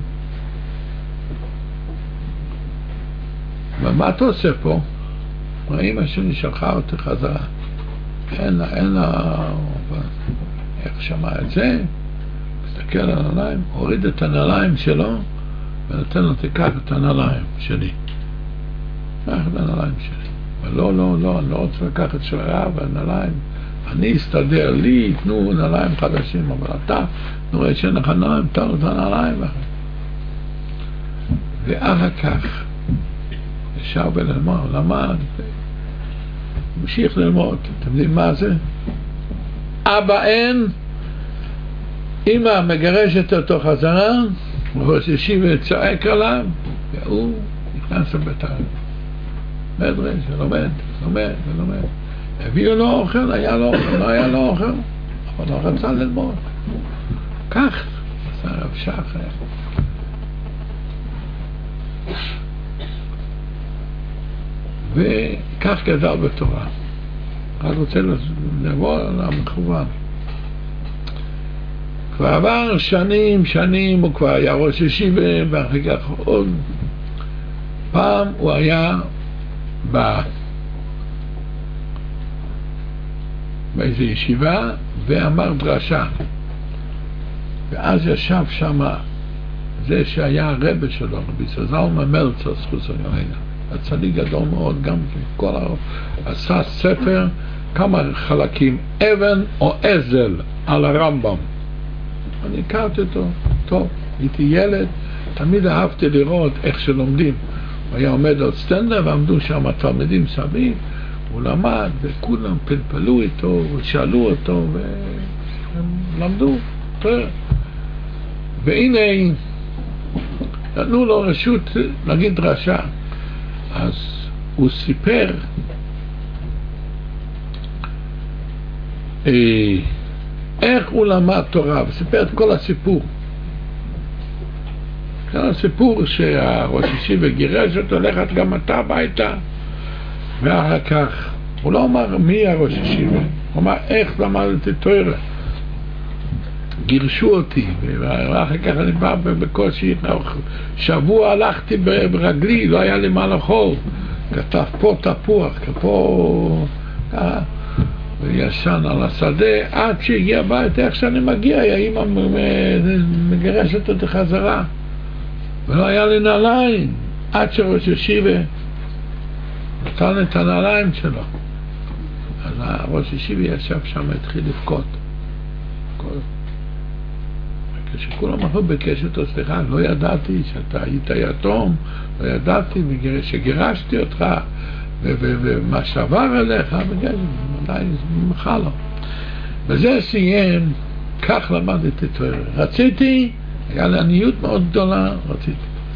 ומה אתה עושה פה? אמא שלי שלחה אותי חזרה. אין לה, איך שמע את זה? מסתכל על הנעליים, הוריד את הנעליים שלו, ונתן לו, תיקח את הנעליים שלי. קח את הנעליים שלי. ולא, אני לא רוצה לקחת שריה והנעליים. אני אסתדר לי, תנו נעליים חדשים, אבל אתה נראה שאין לך נעליים, תנו את הנעליים. ואחר כך, ישר וללמוד, למד, המשיך ללמוד. אתם יודעים מה זה? אבא אין, אמא מגרשת אותו חזרה, ראש ישיבה צועק עליו, והוא נכנס לביתר. מדרש, לומד. הביאו לו אוכל, היה לו אוכל, לא היה לו אוכל, אבל לא רצה ללמוד. כך עשה רב שחר. וכך גדל בתורה. רק רוצה לבוא למכוון. כבר עבר שנים, הוא כבר היה ראש ישיבה, ואחר כך עוד פעם הוא היה באיזו ישיבה ואמר דרשה, ואז ישב שם זה שהיה הרב שלו, רבי זלמן מלצר, זכות ימינו, הצדיק גדול מאוד, גם כל עשה ספר כמה חלקים, אבן או עזל על הרמב"ם. אני הכרתי אותו טוב, הייתי ילד, תמיד אהבתי לראות איך שלומדים. הוא היה עומד על סטנדר ועמדו שם תלמידים סביב, הוא למד וכולם פלפלו איתו ושאלו אותו והם למדו. והנה נתנו לו רשות להגיד דרשה. אז הוא סיפר איך הוא למד תורה, וסיפר את כל הסיפור. הסיפור שהראש ישיבה גירש אותו, לכת גם אתה הביתה. ואחר כך הוא לא אמר מי הראש ישיבה, הוא אמר איך למדתי תורה. גירשו אותי, ואחר כך אני בא בקושי, שבוע הלכתי ברגלי, לא היה לי מה לאכול. כתב פה תפוח, פה ככה, וישן על השדה, עד שהגיע הבית, איך שאני מגיע, האמא מגרשת אותי חזרה. ולא היה לי נעליים, עד שראש ישיבה נתן את הנעליים שלו. אז הראש ישיבה ישב שם, התחיל לבכות. כשכולם אחר בקש אותו, סליחה, לא ידעתי שאתה היית יתום, לא ידעתי שגירשתי אותך, ומה שעבר עליך, מדי מחל לו. וזה סיים, כך למדתי תורה. רציתי, היה לי עניות מאוד גדולה, רציתי.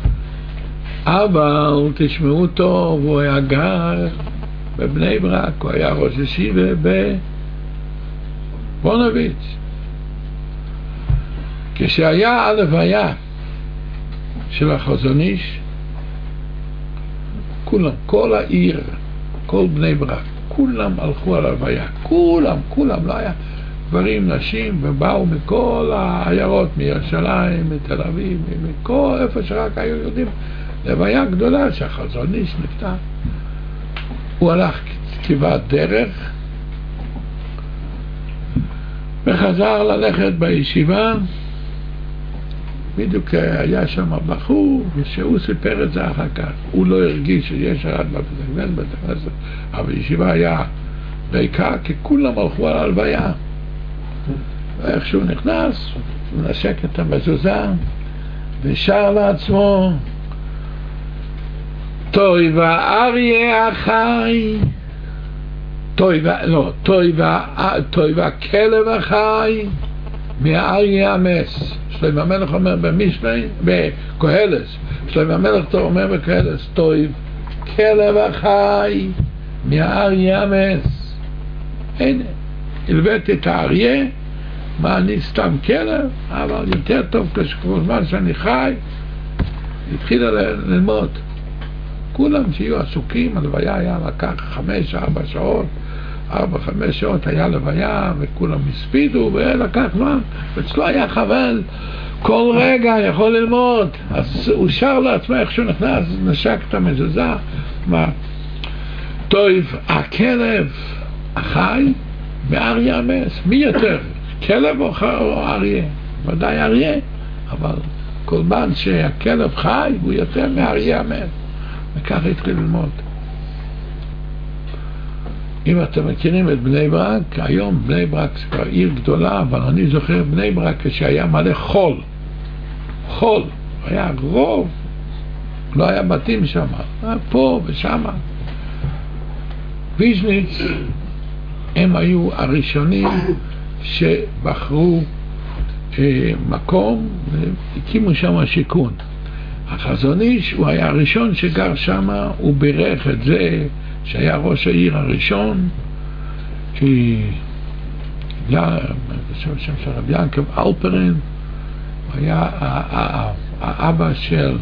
אבל תשמעו טוב, הוא היה גר בבני ברק, הוא היה ראש ישיבה בבונוביץ'. כשהיה הלוויה של החזון איש, כולם, כל העיר, כל בני ברק, כולם הלכו על הלוויה, כולם, לא היה גברים, נשים, ובאו מכל העיירות, מירושלים, מתל אביב, מכל איפה שרק היו יודעים, לוויה גדולה שהחזון איש נפטר. הוא הלך כברת דרך, וחזר ללכת בישיבה, בדיוק היה שם בחור, ושהוא סיפר את זה אחר כך. הוא לא הרגיש שיש אחד בבית הכנסת, אבל ישיבה היה ריקה, כי כולם הלכו על הלוויה. ואיך שהוא נכנס, הוא נשק את המזוזה, ושר לעצמו, טויבה אריה החי, טויבה כלב החי, מהאריה המס. שלמה המלך אומר במשלי, בקהלס, שלמה המלך אומר בקהלס, טויב כלב החי מהאריה המס. הנה, הלבאתי את האריה, מה אני סתם כלב, אבל יותר טוב כשכל זמן שאני חי, התחילה ללמוד. כולם שיהיו עסוקים, הלוויה היה לקח 5-4 שעות, 4-5 שעות היה לוויה, וכולם הספידו, ולקח זמן, ואצלו היה חבל, כל רגע יכול ללמוד. אז הוא שר לעצמו, איך שהוא נכנס, נשק את המזוזה, מה? טוב, הכלב החי באריה המס, מי יותר? כלב או אריה? ודאי אריה, אבל כל זמן שהכלב חי, הוא יותר מאריה המס. וכך התחיל ללמוד. אם אתם מכירים את בני ברק, היום בני ברק זה כבר עיר גדולה, אבל אני זוכר בני ברק כשהיה מלא חול, היה רוב, לא היה בתים שם, היה פה ושם. ויז'ניץ, הם היו הראשונים שבחרו מקום והקימו שם שיכון. החזון איש הוא היה הראשון שגר שם, הוא בירך את זה שהיה ראש העיר הראשון, שם של רב יעקב אלפרין, היה האבא של,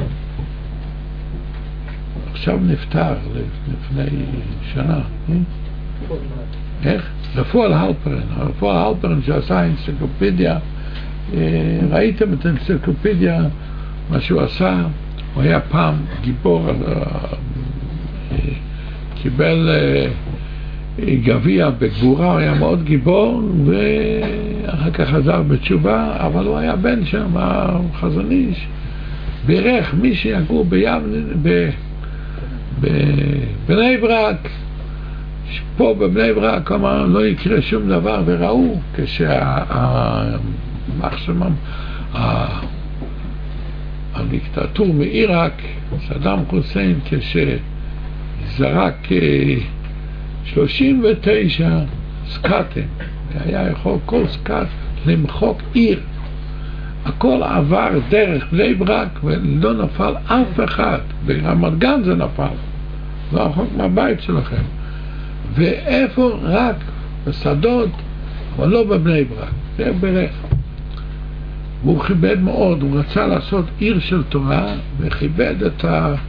עכשיו נפטר לפני שנה, איך? רפואל אלפרין שעשה אנציקלופדיה, ראיתם את האנציקלופדיה, מה שהוא עשה, הוא היה פעם גיבור, קיבל גביע בגבורה, הוא היה מאוד גיבור, ואחר כך חזר בתשובה, אבל הוא היה בן שם, החזון איש, בירך מי שיגור בבני ברק, פה בבני ברק אמר לא יקרה שום דבר, וראו הדיקטטור מעיראק, סדאם חוסיין, כשזרק 39 סקאטים, היה יכול כל סקאט למחוק עיר, הכל עבר דרך בני ברק ולא נפל אף אחד. ברמת גן זה נפל, לא רחוק מהבית שלכם, ואיפה? רק בשדות, אבל לא בבני ברק, זה ברך. והוא כיבד מאוד, הוא רצה לעשות עיר של תורה, וכיבד את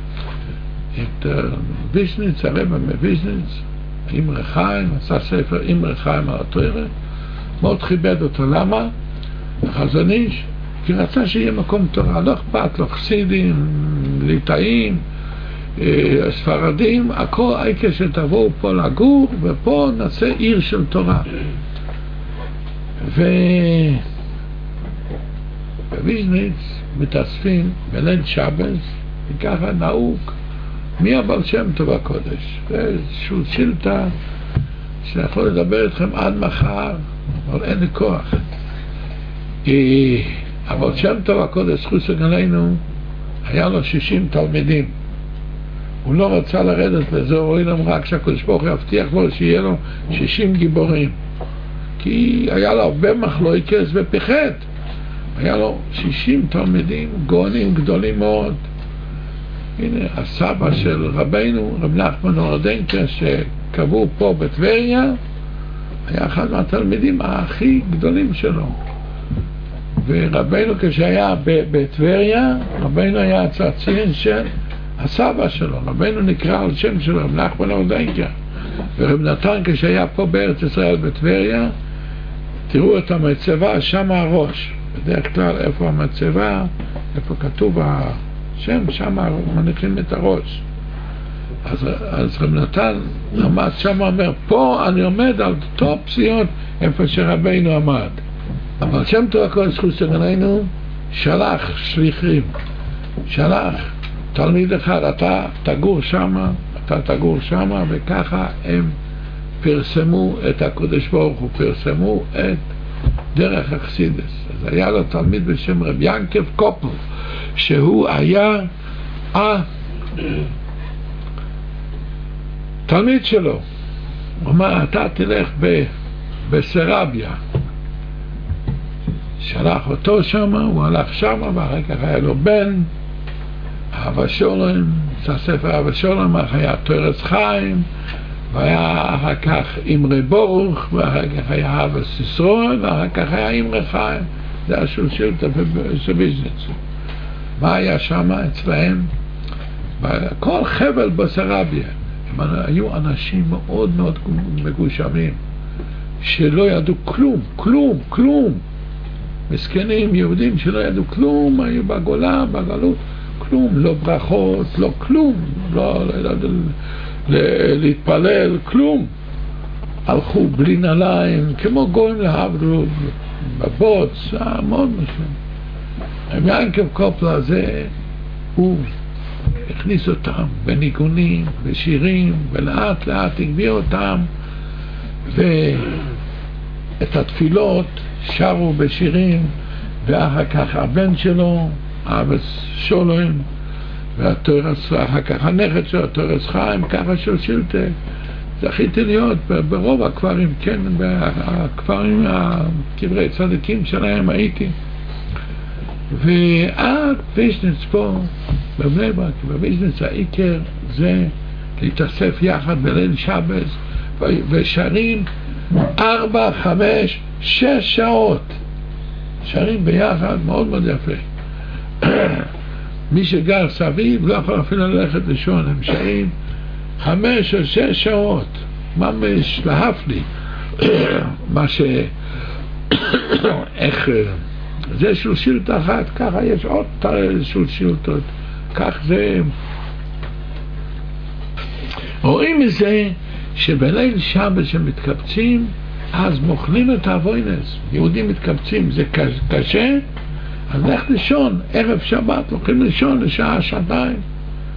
ויז'ניץ, הרב מוויז'ניץ, אמרי חיים, עשה ספר אמרי חיים על התורה, מאוד כיבד אותו. למה? החזון איש, כי רצה שיהיה מקום תורה, לא אכפת לו חסידים, ליטאים, ספרדים, הכל העיקר שתבואו פה לגור, ופה נעשה עיר של תורה. בוויז'ניץ מתאספים בליל שבת, וככה נהוג מי הבעל שם טוב הקודש, ואיזשהו שילטה שיכול לדבר איתכם עד מחר, אבל אין לי כוח. הבעל שם טוב הקודש, זכות עלינו, היה לו 60 תלמידים, הוא לא רצה לרדת לאזור אילם, רק שהקודש ברוך הוא יבטיח לו שיהיה לו 60 גיבורים, כי היה לו הרבה מחלוקת ופיחד. היה לו 60 תלמידים, גאונים גדולים מאוד. הנה הסבא של רבינו, רב נחמן אורדנקר, שקבעו פה בטבריה, היה אחד מהתלמידים הכי גדולים שלו. ורבינו כשהיה בטבריה, רבינו היה הצאצין של הסבא שלו, רבינו נקרא על שם של רב נחמן אורדנקר. ורב נתן כשהיה פה בארץ ישראל בטבריה, תראו את המצבה, שם הראש. בדרך כלל איפה המצבה, איפה כתוב השם, שם מניחים את הראש. אז רב נתן עמד שם, אומר, פה אני עומד על טופ פסיעות איפה שרבינו עמד. אבל שם טוב הקודש זכות עלינו שלח שליחים, שלח תלמיד אחד, אתה תגור שם, וככה הם פרסמו את הקודש ברוך הוא, פרסמו את דרך החסידס. אז היה לו תלמיד בשם רב ינקב קופל, שהוא היה התלמיד שלו. הוא אמר, אתה תלך בסרביה. שלח אותו שם, הוא הלך שם, ואחר כך היה לו בן, אבא שולם, זה הספר אבא שולם, היה תורץ חיים, והיה אחר כך אמרי ברוך, ואחר כך היה אבא סיסרון, ואחר כך היה אמרי חיים. זה היה שילטה בוויז'ניץ. מה היה שם אצלהם? כל חבל בסרביה. הם היו אנשים מאוד מאוד מגושמים, שלא ידעו כלום. מסכנים יהודים שלא ידעו כלום, היו בגולה, בגלות, כלום, לא ברכות, לא כלום, לא ידעו להתפלל, כלום. הלכו בלי נעליים, כמו גויים להבדל, בבוץ, מאוד משנה. עם ינקב קופל הזה, הוא הכניס אותם בניגונים, בשירים, ולאט לאט הגביא אותם, ואת התפילות שרו בשירים, ואחר כך הבן שלו, אבא שולם, ואחר כך הנכד שלו, תורץ חיים, ככה של שילטה. זכיתי להיות ברוב הכפרים, כן, בכפרים, הקברי צדיקים שלהם הייתי. ועד ויז'ניץ פה, בבני ברק, בוויז'ניץ העיקר זה להתאסף יחד בליל שבת, ושרים 4, 5, 6 שעות. שרים ביחד, מאוד מאוד יפה. מי שגר סביב לא יכול אפילו ללכת לישון, הם שרים 5 או 6 שעות, ממש להפליא. מה איך, זה שילטה אחת, ככה יש עוד שילטות, כך זה. רואים מזה שבליל שבת שמתקבצים, אז מוכנים את האבוינס. יהודים מתקבצים, זה קשה, אז לך לישון, ערב שבת, הולכים לישון לשעה, שעתיים.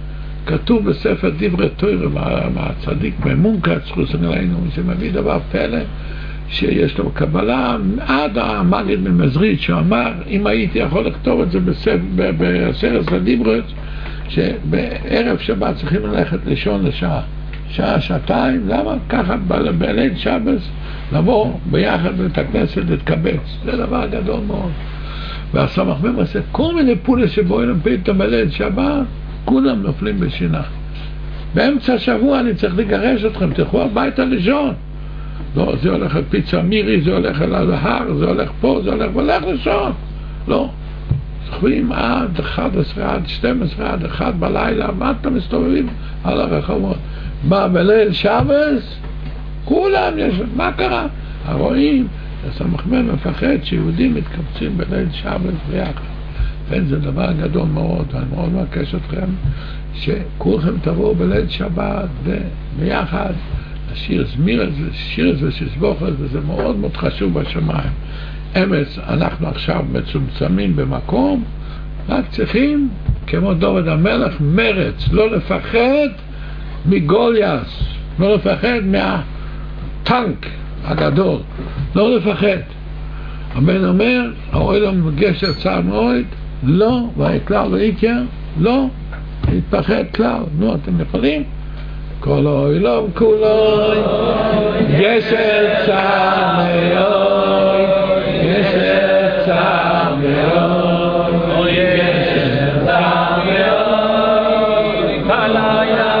כתוב בספר דברי תורה מהצדיק ממונקץ חוסן עלינו, שמביא דבר פלא שיש לו קבלה עד המגיד ממזריץ' שאמר, אם הייתי יכול לכתוב את זה בעשרת הדיברות, שבערב שבת צריכים ללכת לישון לשעה, שעתיים, למה? ככה בליל שבת לבוא ביחד בית הכנסת להתקבץ, זה דבר גדול מאוד. והסמך מהם עושה כל מיני פעולות שבו אינם פתאום בליל שבת, כולם נופלים בשינה. באמצע השבוע אני צריך לגרש אתכם, תלכו הביתה לישון. לא, זה הולך על פיצה מירי, זה הולך על ההר, זה הולך פה, זה הולך לישון. לא. זוכרים עד 11, עד 12, עד 1 בלילה, מה אתם מסתובבים על הרחובות? מה, בליל שבס? כולם יש, מה קרה? הרואים, הסמ"ם מפחד שיהודים מתקבצים בליל שבס ביחד. זה דבר גדול מאוד, ואני מאוד מבקש אתכם שכולכם תבואו בליל שבת ביחד, השיר זמיר, שיר ושסבוך, וזה מאוד מאוד חשוב בשמיים. אמץ, אנחנו עכשיו מצומצמים במקום, רק צריכים, כמו דוד המלך, מרץ, לא לפחד מגוליאס, לא לפחד מהטנק הגדול, לא לפחד. הבן אומר, העולם גשר צער מאוד, לא, והכלל ואיקר, לא, להתפחד כלל. נו, אתם יכולים? כל העולם כולו, גשר צער מאוד, גשר צער מאוד, גשר צער מאוד, בלילה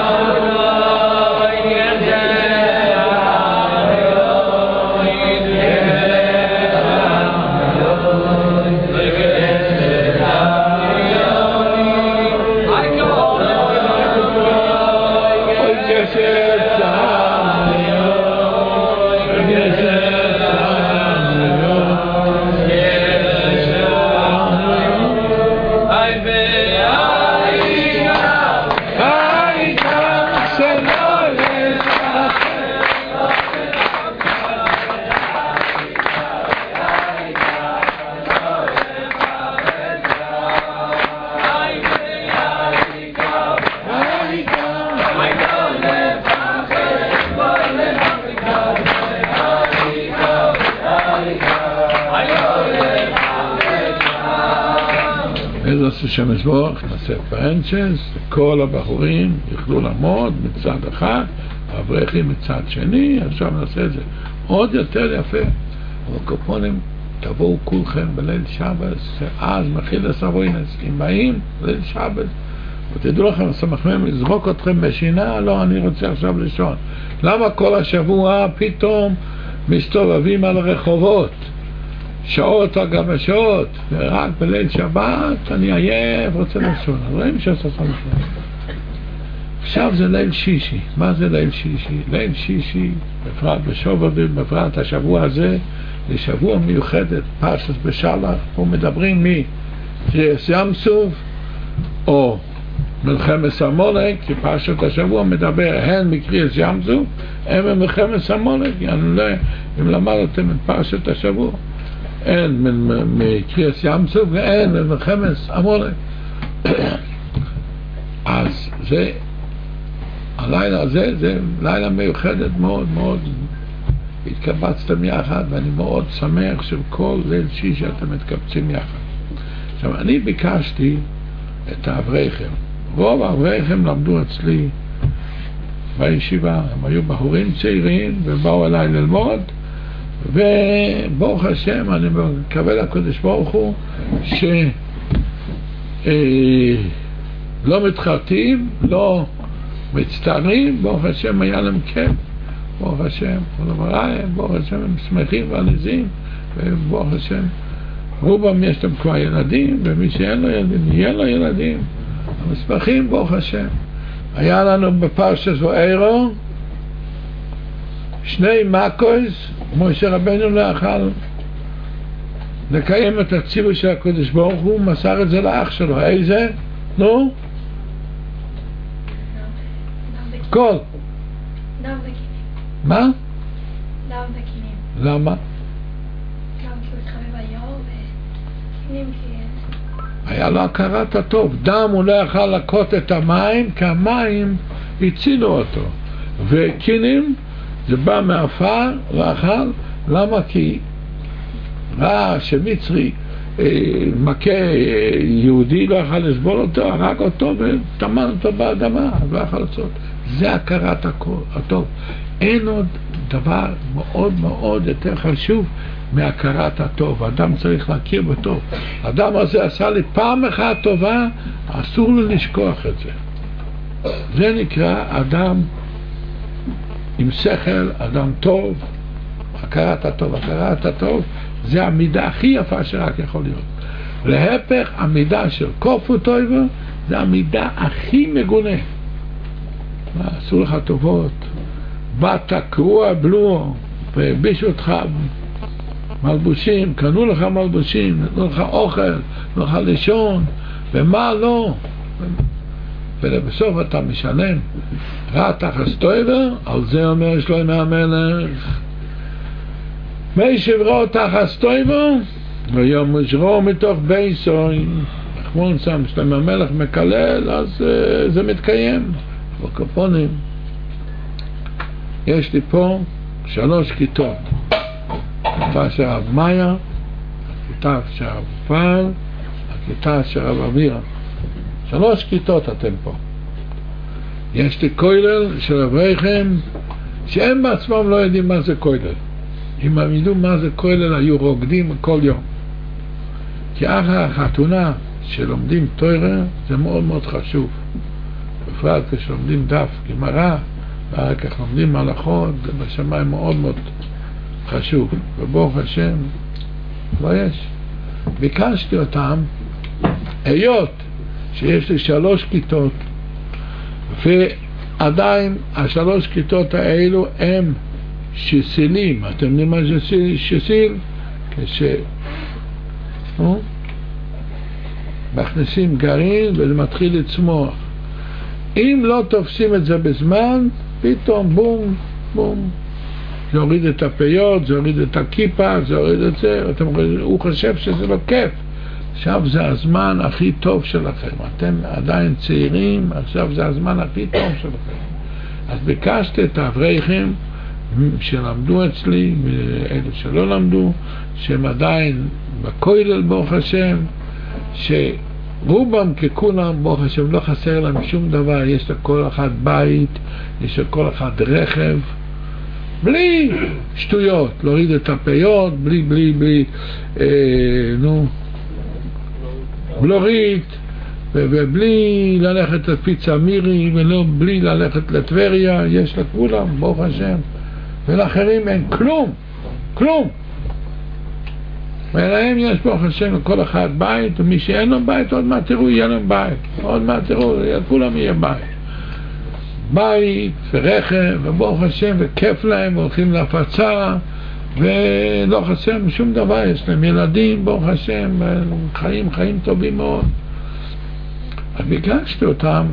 השם ישבוך, נעשה פרנצ'ס, כל הבחורים יוכלו לעמוד מצד אחד, האברכים מצד שני. עכשיו נעשה את זה עוד יותר יפה. הקופונים, תבואו כולכם בליל שבת, אז מכיל הסבוינס, אם באים בליל שבת, ותדעו לכם, הסמ"ם לזרוק אתכם בשינה, לא, אני רוצה עכשיו לישון. למה כל השבוע פתאום מסתובבים על הרחובות? שעות על גבי שעות, ורק בליל שבת אני עייף, רוצה לישון. רואים שעושה סמ"ם. עכשיו זה ליל שישי. מה זה ליל שישי? ליל שישי, בפרט בשובבים, בפרט השבוע הזה, זה שבוע מיוחדת, פרשת בשלח, פה מדברים מקריאס ים סוף, או מלחמת עמלק, כי פרשת השבוע מדבר הן מקריאס ים סוף, הן ממלחמת עמלק. אני לא יודע אם למדתם את פרשת השבוע. אין מקריאס ים סוף ואין ממלחמת עמלק. אז זה, הלילה הזה, זה לילה מיוחדת מאוד מאוד. התקבצתם יחד, ואני מאוד שמח שכל ליל שישי אתם מתקבצים יחד. עכשיו, אני ביקשתי את האברכים. רוב האברכים למדו אצלי בישיבה. הם היו בחורים צעירים ובאו אליי ללמוד, וברוך השם, אני מקבל הקדוש ברוך הוא לא מתחרטים, לא מצטערים. ברוך השם היה להם כן, ברוך השם, ברוך השם, הם שמחים ועליזים, וברוך השם, רובם יש להם כבר ילדים, ומי שאין לו ילדים, יהיה לו ילדים, הם שמחים, ברוך השם. היה לנו בפרשת ואירו שני מקוס, משה רבנו לא יכול לקיים את הציווי של הקדוש ברוך הוא, מסר את זה לאח שלו. איזה? נו? כל. מה? למה? היה לו הכרת הטוב. דם הוא לא יכל לקות את המים, כי המים הצילו אותו. וקינים, זה בא מהעפר, לא אכל. למה? כי ראה שמצרי מכה יהודי, לא יכל לסבול אותו, הרג אותו וטמן אותו באדמה, לא יכל לעשות. זה הכרת הטוב. אין עוד דבר מאוד מאוד יותר חשוב מהכרת הטוב. אדם צריך להכיר בטוב. האדם הזה עשה לי פעם אחת טובה, אסור לו לשכוח את זה. זה נקרא אדם עם שכל, אדם טוב. הכרת הטוב. הכרת הטוב זה המידה הכי יפה שרק יכול להיות. להפך, המידה של כופו טויבו זה המידה הכי מגונה. עשו לך טובות, באת קרוע בלוע והבישו אותך מלבושים, קנו לך מלבושים, נתנו לך אוכל, נתנו לך לישון, ומה לא, ולבסוף אתה משלם רע תחס טויבר. על זה אומר שלמה המלך, מי שברו תחס טויבר ויום מושרו מתוך בייסוי. נחמון שם שלמה המלך מקלל, אז זה מתקיים. בקופונים יש לי פה 3 כיתות, הכיתה של רב מאיה, הכיתה של רב פעל, הכיתה של רב אבירה. 3 כיתות אתם פה. יש לי כולל של אברכים שהם בעצמם לא יודעים מה זה כולל. אם הם ידעו מה זה כולל היו רוקדים כל יום. כי אחר החתונה שלומדים תורה זה מאוד מאוד חשוב, בפרט כשלומדים דף גמרא ואחר כך לומדים הלכות, זה בשמיים מאוד מאוד חשוב. וברוך השם לא יש. ביקשתי אותם, היות שיש לי 3 כיתות ועדיין 3 כיתות האלו הם שסילים. אתם יודעים מה זה שסיל? מכניסים גרעין וזה מתחיל לצמוח. אם לא תופסים את זה בזמן, פתאום בום בום, זה הוריד את הפיות, זה הוריד את הכיפה, זה הוריד את זה. הוא חושב שזה לא כיף. עכשיו זה הזמן הכי טוב שלכם, אתם עדיין צעירים, עכשיו זה הזמן הכי טוב שלכם. אז ביקשתי את האברכים שלמדו אצלי ואלה שלא למדו, שהם עדיין בכולל ברוך השם, שרובם ככולם ברוך השם לא חסר להם שום דבר. יש לכל אחד בית, יש לכל אחד רכב, בלי שטויות, להוריד את הפיות, בלי בלורית, ובלי ללכת לפיצה מירי, בלי ללכת לטבריה. יש לכולם ברוך השם, ולאחרים אין כלום. ולהם יש ברוך השם לכל אחד בית, ומי שאין לו בית עוד מעט תראו יהיה להם בית, עוד מעט תראו לכולם יהיה בית ורכב וברוך השם, וכיף להם, הולכים להפצה ולא חסר שום דבר. יש להם ילדים ברוך השם, חיים טובים מאוד. אז ביקשתי אותם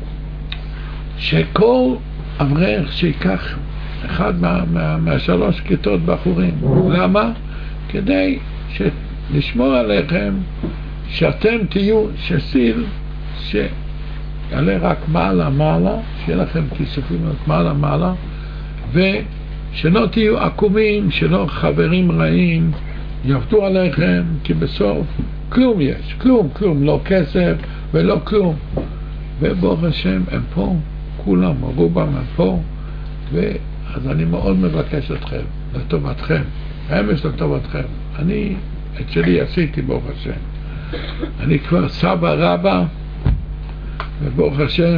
שכל אברך שיקח אחד מה3 כיתות בחורים. למה? כדי לשמור עליכם, שאתם תהיו שסיל שיעלה רק מעלה, שיהיה לכם כיסופים מעלה, ושלא תהיו עקומים, שלא חברים רעים יעבדו עליכם, כי בסוף כלום יש, כלום, לא כסף ולא כלום. וברוך השם הם פה, כולם, רובם הם פה, אז אני מאוד מבקש אתכם, לטובתכם, אמש לטובתכם. אני את שלי עשיתי ברוך השם, אני כבר סבא רבא, וברוך השם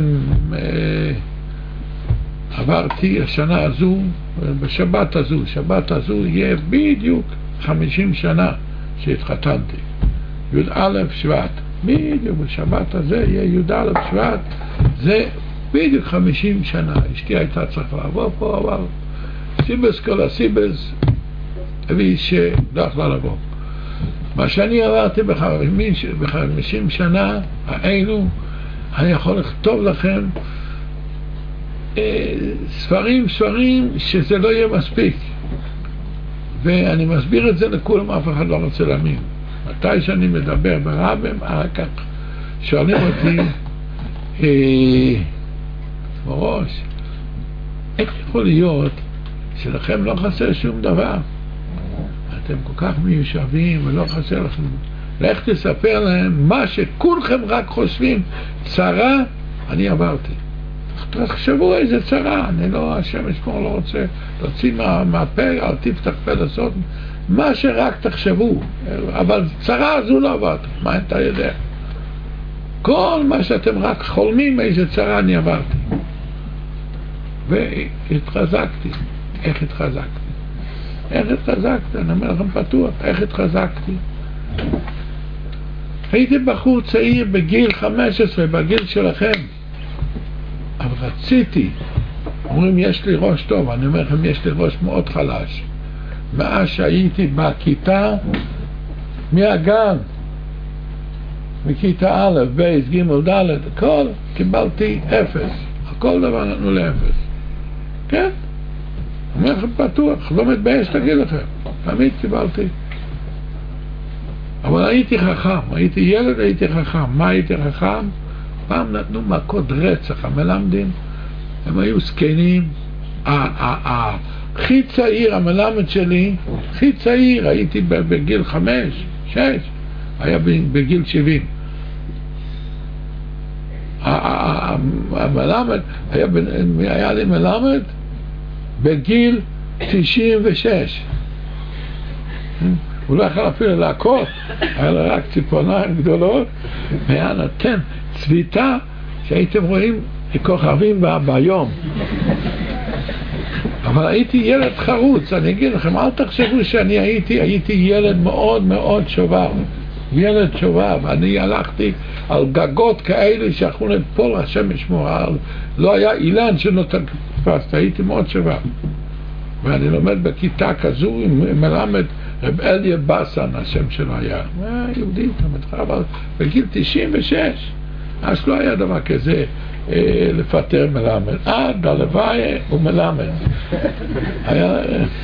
עברתי השנה הזו, בשבת הזו יהיה בדיוק 50 שנה שהתחתנתי, י"א שבט, בדיוק בשבת הזה יהיה י"א שבט, זה בדיוק 50 שנה. אשתי הייתה צריכה לעבור פה, אבל סיבס כל הסיבס הביא שלא יכלה לבוא. מה שאני עברתי ב50 שנה האלו, אני יכול לכתוב לכם ספרים שזה לא יהיה מספיק, ואני מסביר את זה לכולם, אף אחד לא רוצה להאמין מה מתי שאני מדבר ברבים, אחר כך שואלים אותי בראש, איך יכול להיות שלכם לא חסר שום דבר? אתם כל כך מיושבים ולא חסר לכם. לך תספר להם מה שכולכם רק חושבים, צרה, אני עברתי. תחשבו איזה צרה, אני לא, השם ישמור, לא רוצה להוציא מהפה, אל תפתח פה לעשות, מה שרק תחשבו, אבל צרה הזו לא עברתי, מה אתה יודע? כל מה שאתם רק חולמים איזה צרה אני עברתי. והתחזקתי. איך התחזקתי? איך התחזקתי? אני אומר לכם פתוח, איך התחזקתי? הייתי בחור צעיר בגיל 15, בגיל שלכם, אבל רציתי, אומרים יש לי ראש טוב, אני אומר לכם יש לי ראש מאוד חלש. מאז שהייתי בכיתה, מהגן, מכיתה א', ב', ג', ד', הכל קיבלתי 0, הכל דבר נתנו לאפס. כן? אומר לכם פתוח, לא מתבייש תגיד לכם, תמיד קיבלתי. אבל הייתי חכם, הייתי ילד, הייתי חכם. מה הייתי חכם? פעם נתנו מכות רצח, המלמדים, הם היו סקנים. הכי צעיר, המלמד שלי, הכי צעיר, הייתי בגיל 5, 6, היה בגיל 70. המלמד, היה לי מלמד בגיל 96. הוא לא יכול אפילו להכות, היה לו רק ציפורניים גדולות, והיה נותן צביטה שהייתם רואים כוכבים ביום. אבל הייתי ילד חרוץ, אני אגיד לכם, אל תחשבו שאני הייתי ילד מאוד מאוד שובב, ילד שובב. אני הלכתי על גגות כאלה שיכולו ליפול, השם ישמור, לא היה אילן שנותן פסט, הייתי מאוד שובב. ואני לומד בכיתה כזו עם מלמד רב אליה בסן, השם שלו היה יהודי, אבל בגיל 96, אז לא היה דבר כזה לפטר מלמד, עד הלוואי הוא מלמד. היה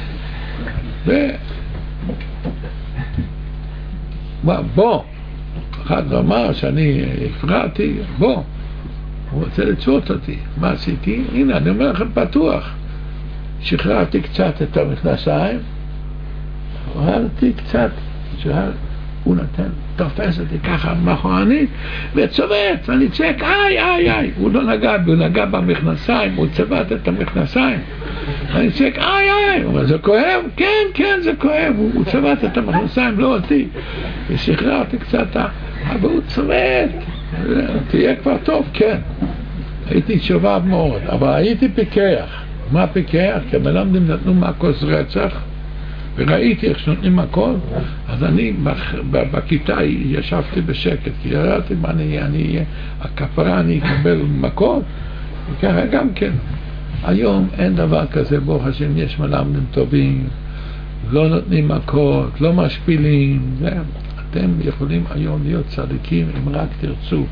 בוא, אחד אמר שאני הפרעתי, בוא, הוא רוצה לצוות אותי. מה עשיתי? הנה, אני אומר לכם פתוח, שחררתי קצת את המכנסיים, הורדתי קצת, הוא נתן, תופס אותי ככה מאחורנית וצובט, ואני צועק איי איי איי. הוא לא נגע בי, הוא נגע במכנסיים, הוא צבט את המכנסיים, אני צועק איי איי. הוא אומר זה כואב? כן כן זה כואב. הוא צבט את המכנסיים, לא אותי, ושחררתי קצת, אבל הוא צובט, תהיה כבר טוב. כן, הייתי שובב מאוד, אבל הייתי פיקח. מה פיקח? כי המלמדים נתנו מכות רצח, וראיתי איך שנותנים הכל, אז אני בכיתה ישבתי בשקט, כי ירדתי מה אני הכפרה, אני אקבל מכות, וככה גם כן. היום אין דבר כזה, ברוך השם, יש מלמדים טובים, לא נותנים מכות, לא משפילים, אתם יכולים היום להיות צדיקים אם רק תרצו.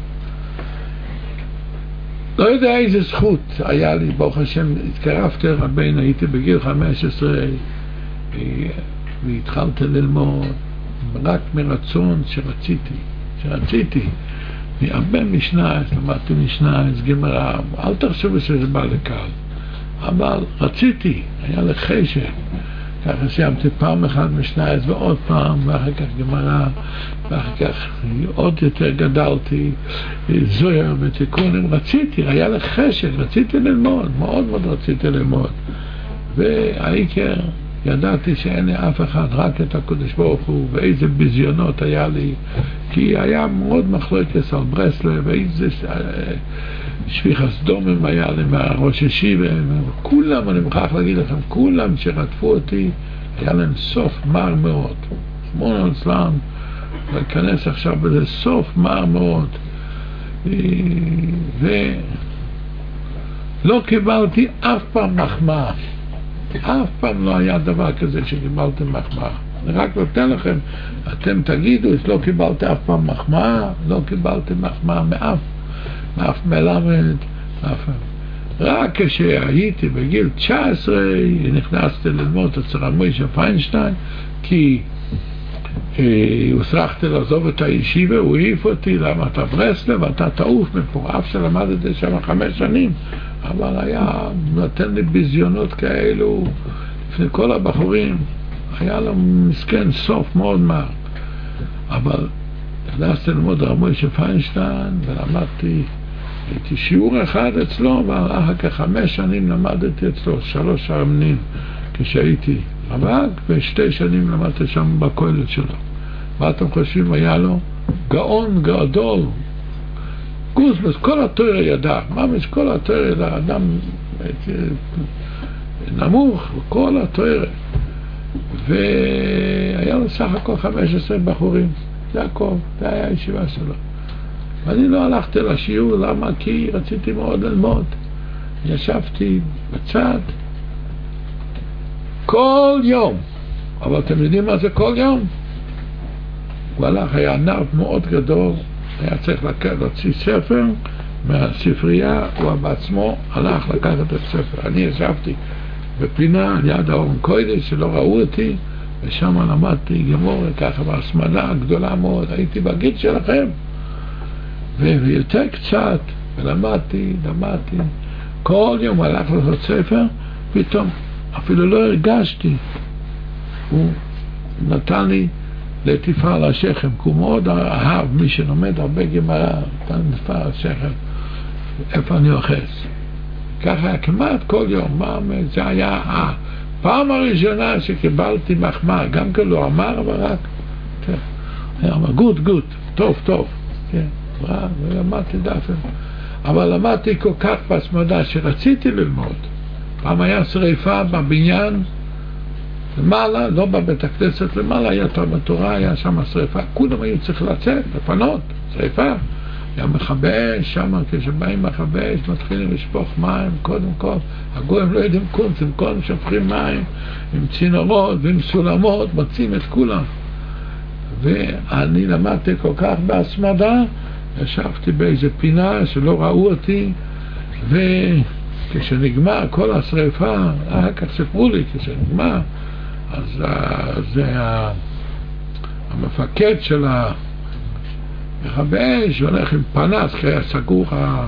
לא יודע איזה זכות היה לי, ברוך השם, התקרבתי רבינו, הייתי בגיל 15, והתחלתי ללמוד רק מרצון שרציתי מהרבה משנה, למדתי משנה, גמרא, אל תחשבו שזה בא לקל, אבל רציתי, היה לי חשק. ככה סיימתי פעם אחת משנה ועוד פעם, ואחר כך גמרא, ואחר כך עוד יותר גדלתי, זוהר ותיקונים. רציתי, היה לי חשק, רציתי ללמוד, מאוד מאוד רציתי ללמוד. והעיקר, ידעתי שאין לי אף אחד, רק את הקדוש ברוך הוא, ואיזה ביזיונות היה לי, כי היה מאוד מחלוקת על ברסלב, ואיזה שפיכת דמים היה לי מהראש ישיבה, כולם, אני מוכרח להגיד לכם, כולם שרדפו אותי, היה להם סוף מר מאוד. שמונה אצלם, להיכנס עכשיו בזה סוף מר מאוד. ולא קיבלתי אף פעם מחמאה. אף פעם לא היה דבר כזה שקיבלתם מחמאה. אני רק נותן לכם, אתם תגידו, לא קיבלתי אף פעם מחמאה, לא קיבלתי מחמאה מאף מלמד, רק כשהייתי בגיל 19 נכנסתי ללמוד אצל רב מוישה פיינשטיין, כי הוסרחתי לעזוב את הישיבה, הוא העיף אותי, למה אתה ברסלב, אתה תעוף מפה, אף שלמדתי שם 5 שנים, אבל היה נותן לי ביזיונות כאלו לפני כל הבחורים, היה לו מסכן סוף מאוד מהר. אבל נכנסתי ללמוד רב מוישה פיינשטיין ולמדתי, הייתי שיעור אחד אצלו, ואחר כך 5 שנים למדתי אצלו 3 שנים כשהייתי רווק, ו2 שנים למדתי שם בכולל שלו. מה אתם חושבים? היה לו גאון גדול, גוזמס, כל התורה ידע, ממש כל התורה ידע, אדם נמוך, כל התורה, והיה לו סך הכל 15 בחורים, זה הכל, זה היה הישיבה שלו. ואני לא הלכתי לשיעור, למה? כי רציתי מאוד ללמוד. ישבתי בצד כל יום, אבל אתם יודעים מה זה כל יום? הוא הלך, היה נרב מאוד גדול, היה צריך להוציא ספר מהספרייה, הוא בעצמו הלך לקחת את הספר. אני ישבתי בפינה על יד האורן קודש שלא ראו אותי, ושם למדתי גמור ככה בהסמדה גדולה מאוד, הייתי בגיל שלכם, ויותר קצת, ולמדתי, כל יום הלך לעשות ספר, פתאום אפילו לא הרגשתי, הוא נתן לי לטיפה על השכם, כי הוא מאוד אהב מי שלומד הרבה גמרא, נתן לטיפה על השכם, איפה אני אוחז. ככה כמעט כל יום, זה היה הפעם הראשונה שקיבלתי מחמאה, גם כן לא אמר, אבל רק, היה אמר, גוד, טוב, כן, ולמדתי דפים, אבל למדתי כל כך בהסמדה שרציתי ללמוד. פעם היה שריפה בבניין, למעלה, לא בבית הכנסת, למעלה היה תלמוד תורה, היה שם שריפה, כולם היו צריך לצאת, לפנות, שריפה. היה מכבי אש, שם כשבאים מכבי אש, מתחילים לשפוך מים, קודם כל, הגויים לא יודעים קונץ, הם קודם שפכים מים, עם צינורות ועם סולמות, מוצאים את כולם. ואני למדתי כל כך בהסמדה, ישבתי באיזה פינה שלא ראו אותי, וכשנגמר כל השריפה, אחר כך סיפרו לי, כשנגמר, אז זה המפקד של מכבי אש הולך עם פנס, כי היה סגור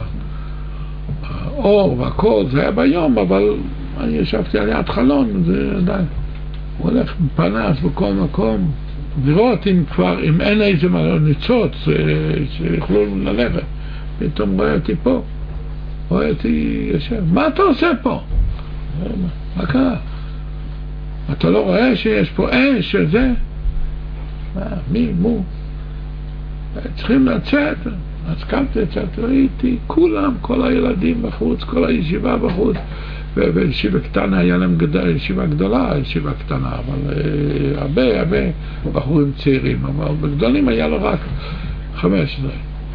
האור והכל, זה היה ביום, אבל אני ישבתי על יד חלון, זה עדיין, הוא הולך עם פנס בכל מקום, לראות אם אין איזה ניצוץ שיוכלו ללכת. פתאום רואה אותי פה, רואה אותי יושב, מה אתה עושה פה? מה קרה? אתה לא רואה שיש פה אש שזה? מו? צריכים לצאת. אז קמתי לצאת, ראיתי כולם, כל הילדים בחוץ, כל הישיבה בחוץ, וישיבה קטנה, היה להם ישיבה גדולה, ישיבה קטנה, אבל הרבה בחורים צעירים, אבל בגדולים היה לו רק 15.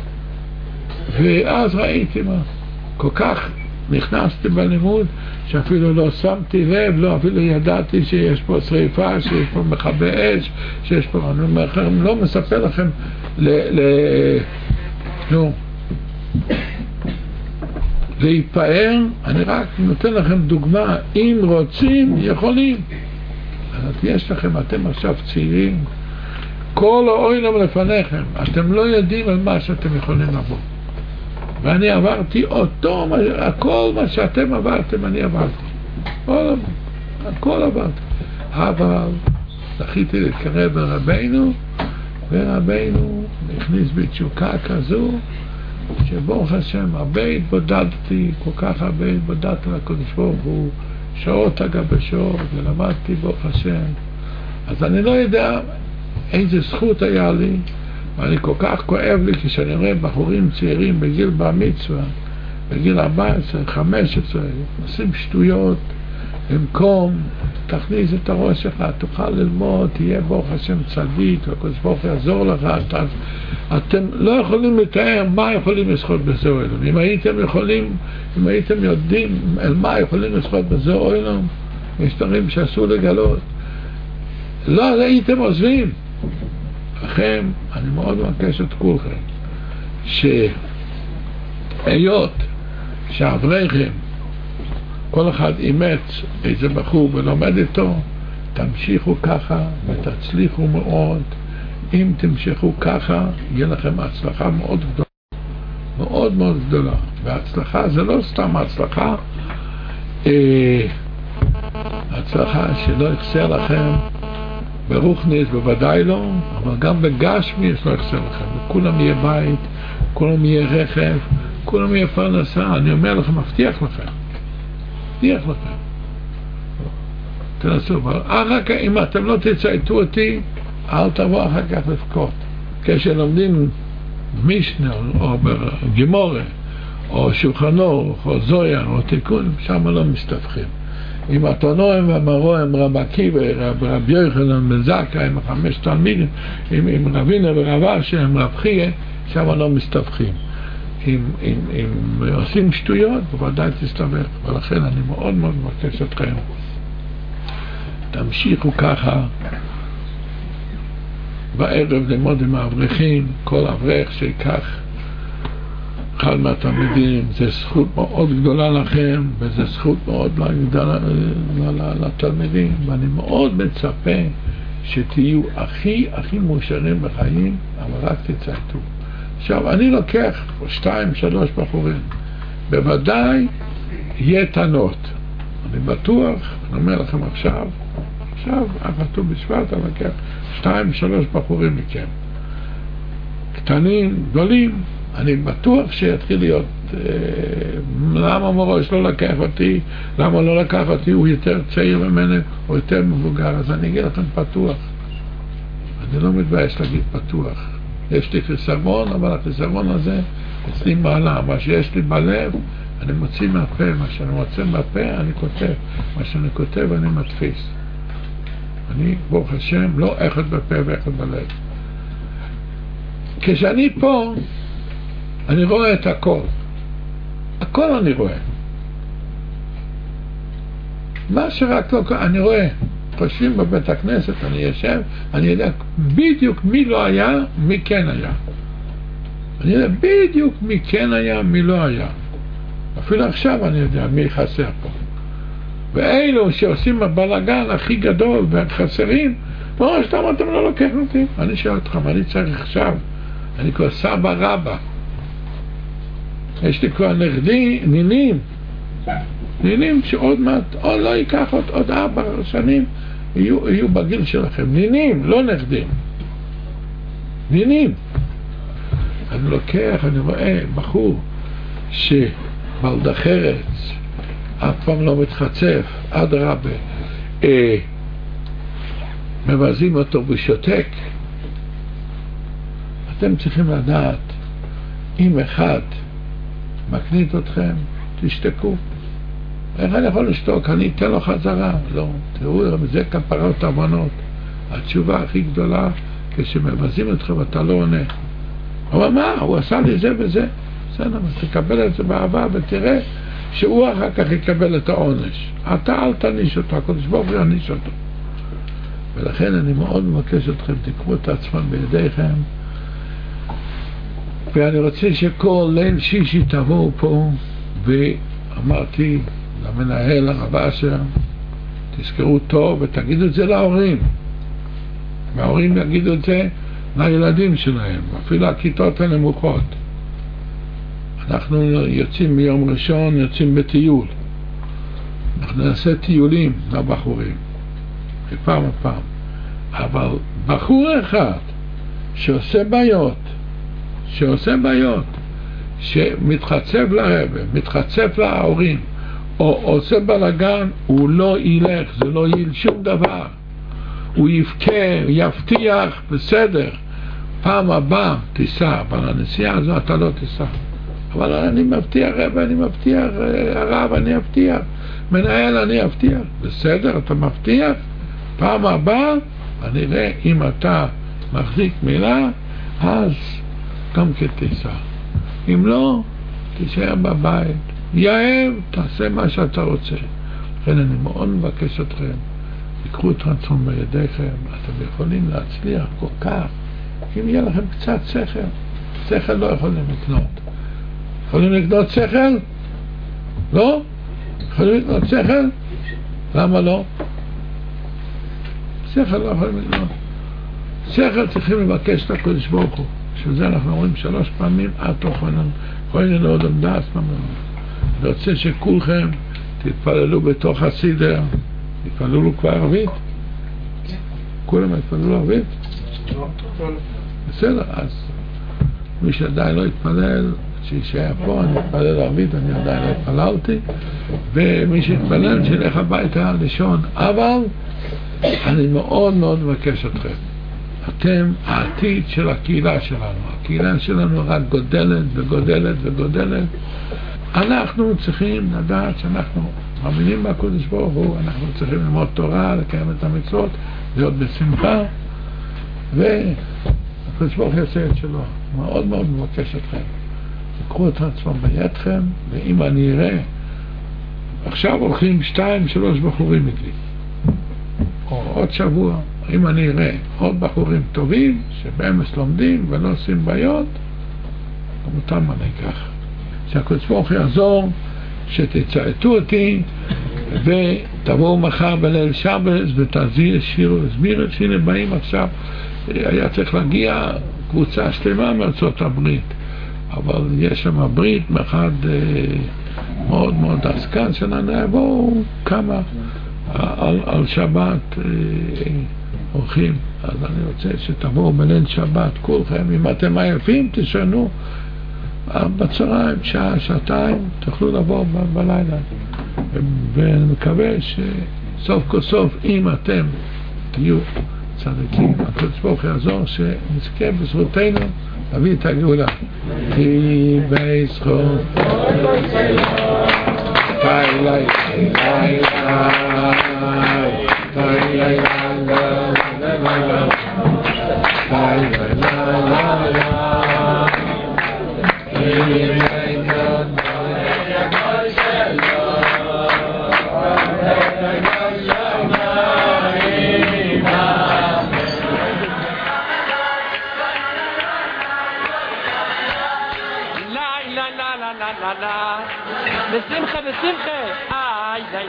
ואז ראיתי מה, כל כך נכנסתי בלימוד, שאפילו לא שמתי לב, לא אפילו ידעתי שיש פה שריפה, שיש פה מכבי אש, שיש פה, אני לא מספר לכם להיפאר, אני רק נותן לכם דוגמה, אם רוצים, יכולים. יש לכם, אתם עכשיו צעירים, כל העולם לפניכם, אתם לא יודעים על מה שאתם יכולים לבוא. ואני עברתי אותו, הכל מה שאתם עברתם, אני עברתי. הכל עברתי. אבל זכיתי להתקרב לרבינו, ורבינו הכניס בתשוקה כזו, שברוך השם, הרבה התבודדתי, כל כך הרבה התבודדתי לקדוש ברוך הוא, שעות אגב שעות, ולמדתי ברוך השם. אז אני לא יודע איזה זכות היה לי, ואני כל כך כואב לי כשאני רואה בחורים צעירים בגיל בר מצווה, בגיל 14, 15, עושים שטויות, במקום, תכניס את הראש שלך, תוכל ללמוד, תהיה ברוך השם צדיק, והקדוש ברוך הוא יעזור לך, אתם לא יכולים לתאר מה יכולים לזכות בזה עולם. אם הייתם יודעים על מה יכולים לזכות בזה עולם, יש דברים שאסור לגלות. לא הייתם עוזבים. לכם, אני מאוד מבקש את כולכם, שהיות שאברכם, כל אחד אימץ איזה בחור ולומד איתו, תמשיכו ככה ותצליחו מאוד. אם תמשכו ככה, יהיה לכם הצלחה מאוד גדולה. מאוד מאוד גדולה. וההצלחה זה לא סתם הצלחה, הצלחה שלא יחסר לכם ברוחניס, בוודאי לא, אבל גם בגשמי לא יחסר לכם. וכולם יהיה בית, כולם יהיה רכב, כולם יהיה פרנסה. אני אומר לכם, מבטיח לכם. מבטיח לכם. תנסו, אבל רק אם אתם לא תצייתו אותי, אל תבוא אחר כך לבכות. כשלומדים מישנה או בגימורה או שולחן אורוך או זויה או תיקון, שם לא מסתבכים. עם התנועים והמרואים, רב עקיבא, רב יוחנן בן זכאי, עם 5 תלמידים, עם רבינה ורב אשר, עם רב חייא, שם לא מסתבכים. אם עושים שטויות, בוודאי תסתבך. ולכן אני מאוד מאוד מבקש אתכם, תמשיכו ככה. בערב ללמוד עם האברכים, כל אברך שיקח אחד מהתלמידים, זה זכות מאוד גדולה לכם, וזה זכות מאוד גדולה לתלמידים, ואני מאוד מצפה שתהיו הכי מאושרים בחיים, אבל רק תצייתו. עכשיו, אני לוקח 2-3 בחורים, בוודאי יהיה תנות. אני בטוח, אני אומר לכם עכשיו, אחתו בשבט, אני לוקח 2-3 בחורים מכם. קטנים, גדולים, אני בטוח שיתחיל להיות, למה מורוש לא לקח אותי, למה לא לקח אותי, הוא יותר צעיר ממני, הוא יותר מבוגר, אז אני אגיד לכם פתוח. אני לא מתבייש להגיד פתוח. יש לי חיסרון, אבל החיסרון הזה אצלי מעלה. מה שיש לי בלב, אני מוציא מהפה, מה שאני מוצא מהפה, אני כותב. מה שאני כותב, אני מדפיס. אני, ברוך השם, לא אחד בפה ואחד בלב. כשאני פה, אני רואה את הכל. הכל אני רואה. מה שרק לא, אני רואה. חושבים בבית הכנסת, אני יושב, אני יודע בדיוק מי לא היה, מי כן היה. אני יודע בדיוק מי כן היה, מי לא היה. אפילו עכשיו אני יודע מי חסר פה. ואלו שעושים הבלגן הכי גדול והחסרים, ממש למה אתם לא לוקח אותי? אני שואל אתכם, אני צריך עכשיו, אני כבר סבא רבא. יש לי כבר נכדי, נינים שעוד מעט, או לא ייקח עוד 4 שנים, יהיו בגיל שלכם. נינים, לא נכדים. נינים. אני לוקח, אני רואה בחור שבלדחרץ, אף פעם לא מתחצף, עד רבה, מבזים אותו ושותק. אתם צריכים לדעת, אם אחד מקנית אתכם, תשתקו. איך אני יכול לשתוק? אני אתן לו חזרה. לא, תראו, זה כפרות עוונות. התשובה הכי גדולה, כשמבזים אתכם אתה לא עונה. אבל מה? הוא עשה לי זה וזה. בסדר, תקבל את זה באהבה ותראה שהוא אחר כך יקבל את העונש. אתה אל תניש אותו, הקדוש ברוך הוא יניש אותו. ולכן אני מאוד מבקש אתכם, תקחו את עצמם בידיכם, ואני רוצה שכל ליל שישי תבואו פה, ואמרתי למנהל הרב אשר, תזכרו טוב ותגידו את זה להורים, וההורים יגידו את זה לילדים שלהם, אפילו הכיתות הנמוכות. אנחנו יוצאים ביום ראשון, יוצאים בטיול, אנחנו נעשה טיולים לבחורים פעם הפעם, אבל בחור אחד שעושה בעיות, שמתחצף לרבא, מתחצף להורים, או עושה בלגן, הוא לא ילך, זה לא ייל שום דבר. הוא יבכה, יבטיח, בסדר, פעם הבאה תיסע, אבל הנסיעה הזו אתה לא תיסע. אבל אני מבטיח רבא, אני מבטיח הרב, אני מבטיח מנהל, אני מבטיח. בסדר, אתה מבטיח, פעם הבאה אני אראה אם אתה מחזיק מילה, אז גם כתיסע. אם לא, תישאר בבית. יאהב, תעשה מה שאתה רוצה. לכן אני מאוד מבקש אתכם, תיקחו את רצון בידיכם, אתם יכולים להצליח כל כך, אם יהיה לכם קצת שכל לא יכולים לקנות. יכולים לקנות שכל? לא? יכולים לקנות שכל? למה לא? שכל לא יכול לגלות. שכל צריכים לבקש את הקודש ברוך הוא. בשביל זה אנחנו אומרים 3 פעמים עתו חונן, חונן עוד עמדס. אני רוצה שכולכם תתפללו בתוך הסידר. תתפללו כבר ערבית? כולם התפללו ערבית? בסדר, אז מי שעדיין לא התפלל, שישאר פה, אני אתפלל ערבית, אני עדיין לא התפללתי, ומי שהתפלל שילך הביתה לישון. אבל אני מאוד מאוד מבקש אתכם, אתם העתיד של הקהילה שלנו. הקהילה שלנו רק גודלת וגודלת וגודלת. אנחנו צריכים לדעת שאנחנו מאמינים בקודש ברוך הוא, אנחנו צריכים ללמוד תורה, לקיים את המצוות, להיות בשמחה, והקודש ברוך הוא יעשה את שלו. מאוד מאוד מבקש אתכם, תקחו את עצמם בידכם, ואם אני אראה, עכשיו הולכים 2-3 בחורים איתי, או עוד שבוע, אם אני אראה עוד בחורים טובים שבאמס לומדים ולא עושים בעיות, גם אותם אני אקח. שהקודש ברוך הוא יעזור, שתצעתו אותי ותבואו מחר בליל שבת ותזמירו את שהנה באים עכשיו. היה צריך להגיע קבוצה שלמה מארצות הברית, אבל יש שם ברית מאחד מאוד מאוד עסקן שלנו, יבואו כמה על שבת הולכים. אז אני רוצה שתבואו בליל שבת כולכם, אם אתם עייפים תשנו בצהריים, שעה, שעתיים, תוכלו לבוא בלילה. ואני מקווה שסוף כל סוף, אם אתם תהיו צדיקים, הקדוש ברוך הוא יעזור, שנזכה בזכותנו להביא את הגאולה. כי בזכות בשמחה, בשמחה, איי, איי,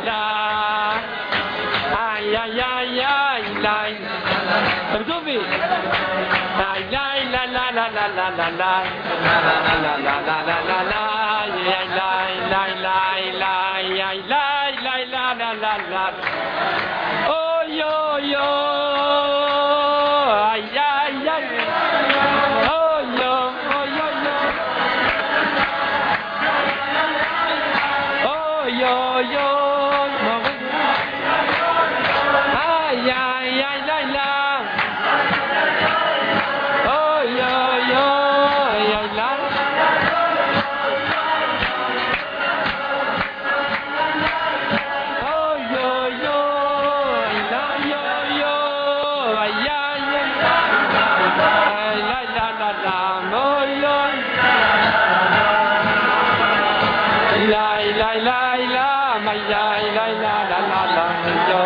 איי, איי, איי, איי, איי, תרדובי, איי, איי, לה, לה, לה, לה, לה, לה, לה, לה, לה, לה, לה, לה, לה, איי, איי, איי, איי, לה, לה, לה, לה, אוי, אוי, אוי, איי, איי, אוי, אוי, yo yo ay ay ay la la oh yo yo ay ay la oh yo yo ay la yo yo ay ay ay la la la la oh yo la la la ay ay la la la la la yo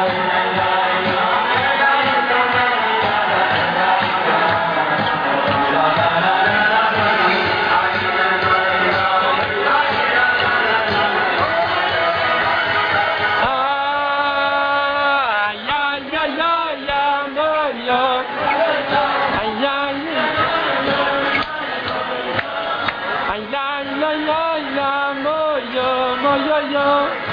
ay ay ay ay ay